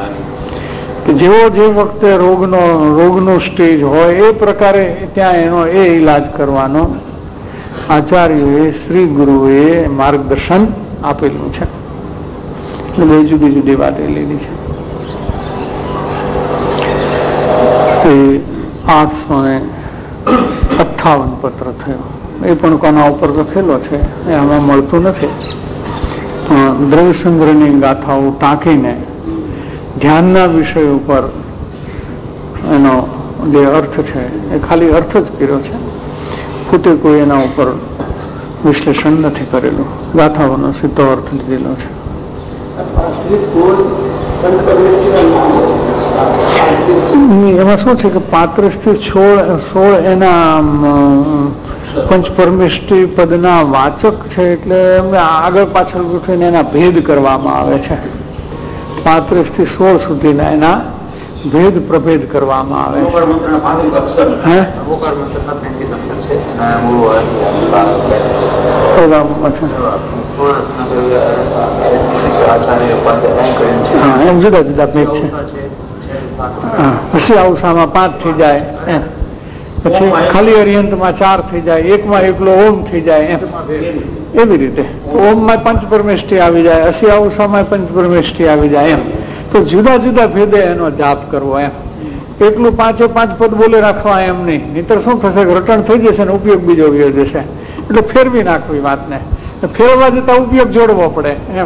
કે જેવો જે વખતે રોગનો સ્ટેજ હોય એ પ્રકારે ત્યાં એનો એ ઈલાજ કરવાનો આચાર્યોએ, શ્રી ગુરુએ માર્ગદર્શન આપેલું છે. એટલે બે જુદી જુદી વાત એ લીધી છે. એ 858 પત્ર થયો. એ પણ કોના ઉપર લખેલો છે એ આમાં મળતું નથી. દ્રવ્ય સંગ્રહની ગાથાઓ ટાંકીને ધ્યાનના વિષય ઉપર એનો જે અર્થ છે એ ખાલી અર્થ જ કર્યો છે. પોતે કોઈ એના ઉપર વિશ્લેષણ નથી કરેલું. ગાથાઓનો સીધો અર્થ લીધેલો છે. એમાં શું છે કે 35 થી 16 એના પંચ પરમેષ્ઠી પદના વાચક છે, એટલે એમને આગળ પાછળ ગોઠવીને એના ભેદ કરવામાં આવે છે. 35 થી 16 સુધીના એના ભેદ પ્રભેદ કરવામાં આવે છે. એમ જુદા જુદા ભેદ છે. પછી અવસામાં 5 થઈ જાય, પછી ખાલી અરિયંતમાં 4 થઈ જાય, એકમાં એકલો ઓમ થઈ જાય, એવી રીતે ઓમમાં પંચપરમેષ્ઠી આવી જાય, અસી અવસામાં પંચપરમેષ્ઠી આવી જાય. એમ તો જુદા જુદા ભેદે એનો જાપ કરવો. એમ એકલું 5 પદ બોલે રાખવા એમ નહીં, નહીતર શું થશે, રટણ થઈ જશે ને ઉપયોગ બીજો વ્યો જશે. એટલે ફેરવી નાખવી વાતને. ફેરવા જતા ઉપયોગ જોડવો પડે. એમ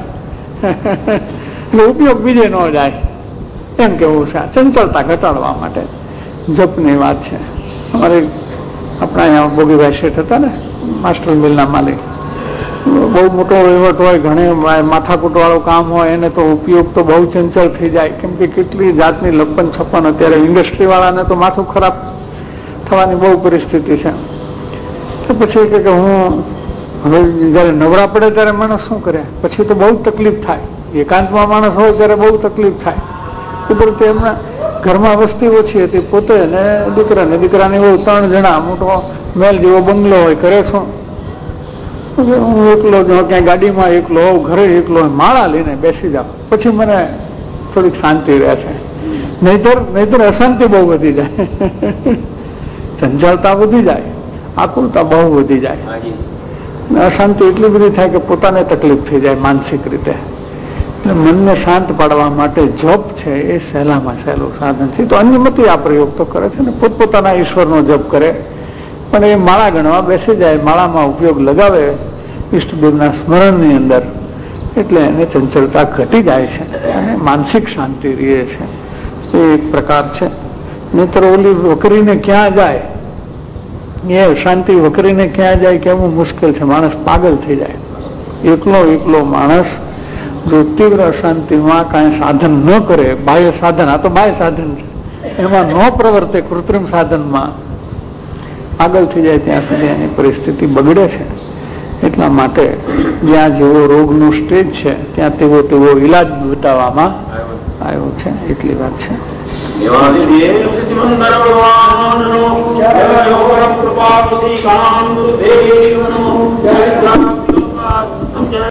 એટલે ઉપયોગ બીજે ન જાય એમ કેવું છે. ચંચળતા ઘટાડવા માટે જપની વાત છે. અમારે આપણા અહીંયા બોગીભાઈ શેઠ હતા ને, માસ્ટર મિલના માલિક, બહુ મોટો વહીવટ હોય, ઘણે માથાકૂટ વાળું કામ હોય, એને તો ઉપયોગ તો બહુ ચંચળ થઈ જાય. કેમ કે કેટલી જાતની લપન છપ્પન અત્યારે ઇન્ડસ્ટ્રી વાળાને તો માથું ખરાબ થવાની બહુ પરિસ્થિતિ છે. તો પછી કે હું હવે જયારે નવરા પડે ત્યારે માણસ શું કરે, પછી તો બહુ તકલીફ થાય. એકાંતમાં માણસ હોય ત્યારે બહુ તકલીફ થાય. કુદરતી એમના ઘરમાં વસ્તી ઓછી હતી, પોતે ને દીકરાની બહુ 3 જણા, મોટો મેલ જેવો બંગલો હોય, કરે શું, હું એકલો ક્યાંય ગાડીમાં એકલો હોઉં, ઘરે એકલો માળા લઈને બેસી જાઉં, પછી મને થોડીક શાંતિ રહે છે. નહીતર અશાંતિ બહુ વધી જાય, ચંચળતા વધી જાય, આકુલતા બહુ વધી જાય, અશાંતિ એટલી બધી થાય કે પોતાને તકલીફ થઈ જાય માનસિક રીતે. એટલે મનને શાંત પાડવા માટે જપ છે એ સહેલામાં સહેલું સાધન છે. તો અન્યમતી આ પ્રયોગ તો કરે છે ને, પોતપોતાના ઈશ્વરનો જપ કરે, પણ એ માળા ગણવા બેસી જાય, માળામાં ઉપયોગ લગાવે ઈષ્ટદેવના સ્મરણની અંદર, એટલે એને ચંચળતા ઘટી જાય છે અને માનસિક શાંતિ રહે છે. એ એક પ્રકાર છે. નહીતર ઓલી વકરીને ક્યાં જાય, એ શાંતિ વકરીને ક્યાં જાય કેવું મુશ્કેલ છે. માણસ પાગલ થઈ જાય. એકલો માણસ જો તીવ્ર અશાંતિમાં કાંઈ સાધન ન કરે, બાહ્ય સાધન, આ તો બાહ્ય સાધન છે, એમાં ન પ્રવર્તે, કૃત્રિમ સાધનમાં આગળ થઈ જાય ત્યાં સુધી એની પરિસ્થિતિ બગડે છે. એટલા માટે જ્યાં જેવો રોગનું સ્ટેજ છે ત્યાં તેવો ઈલાજ બતાવવામાં આવ્યો છે. એટલી વાત છે.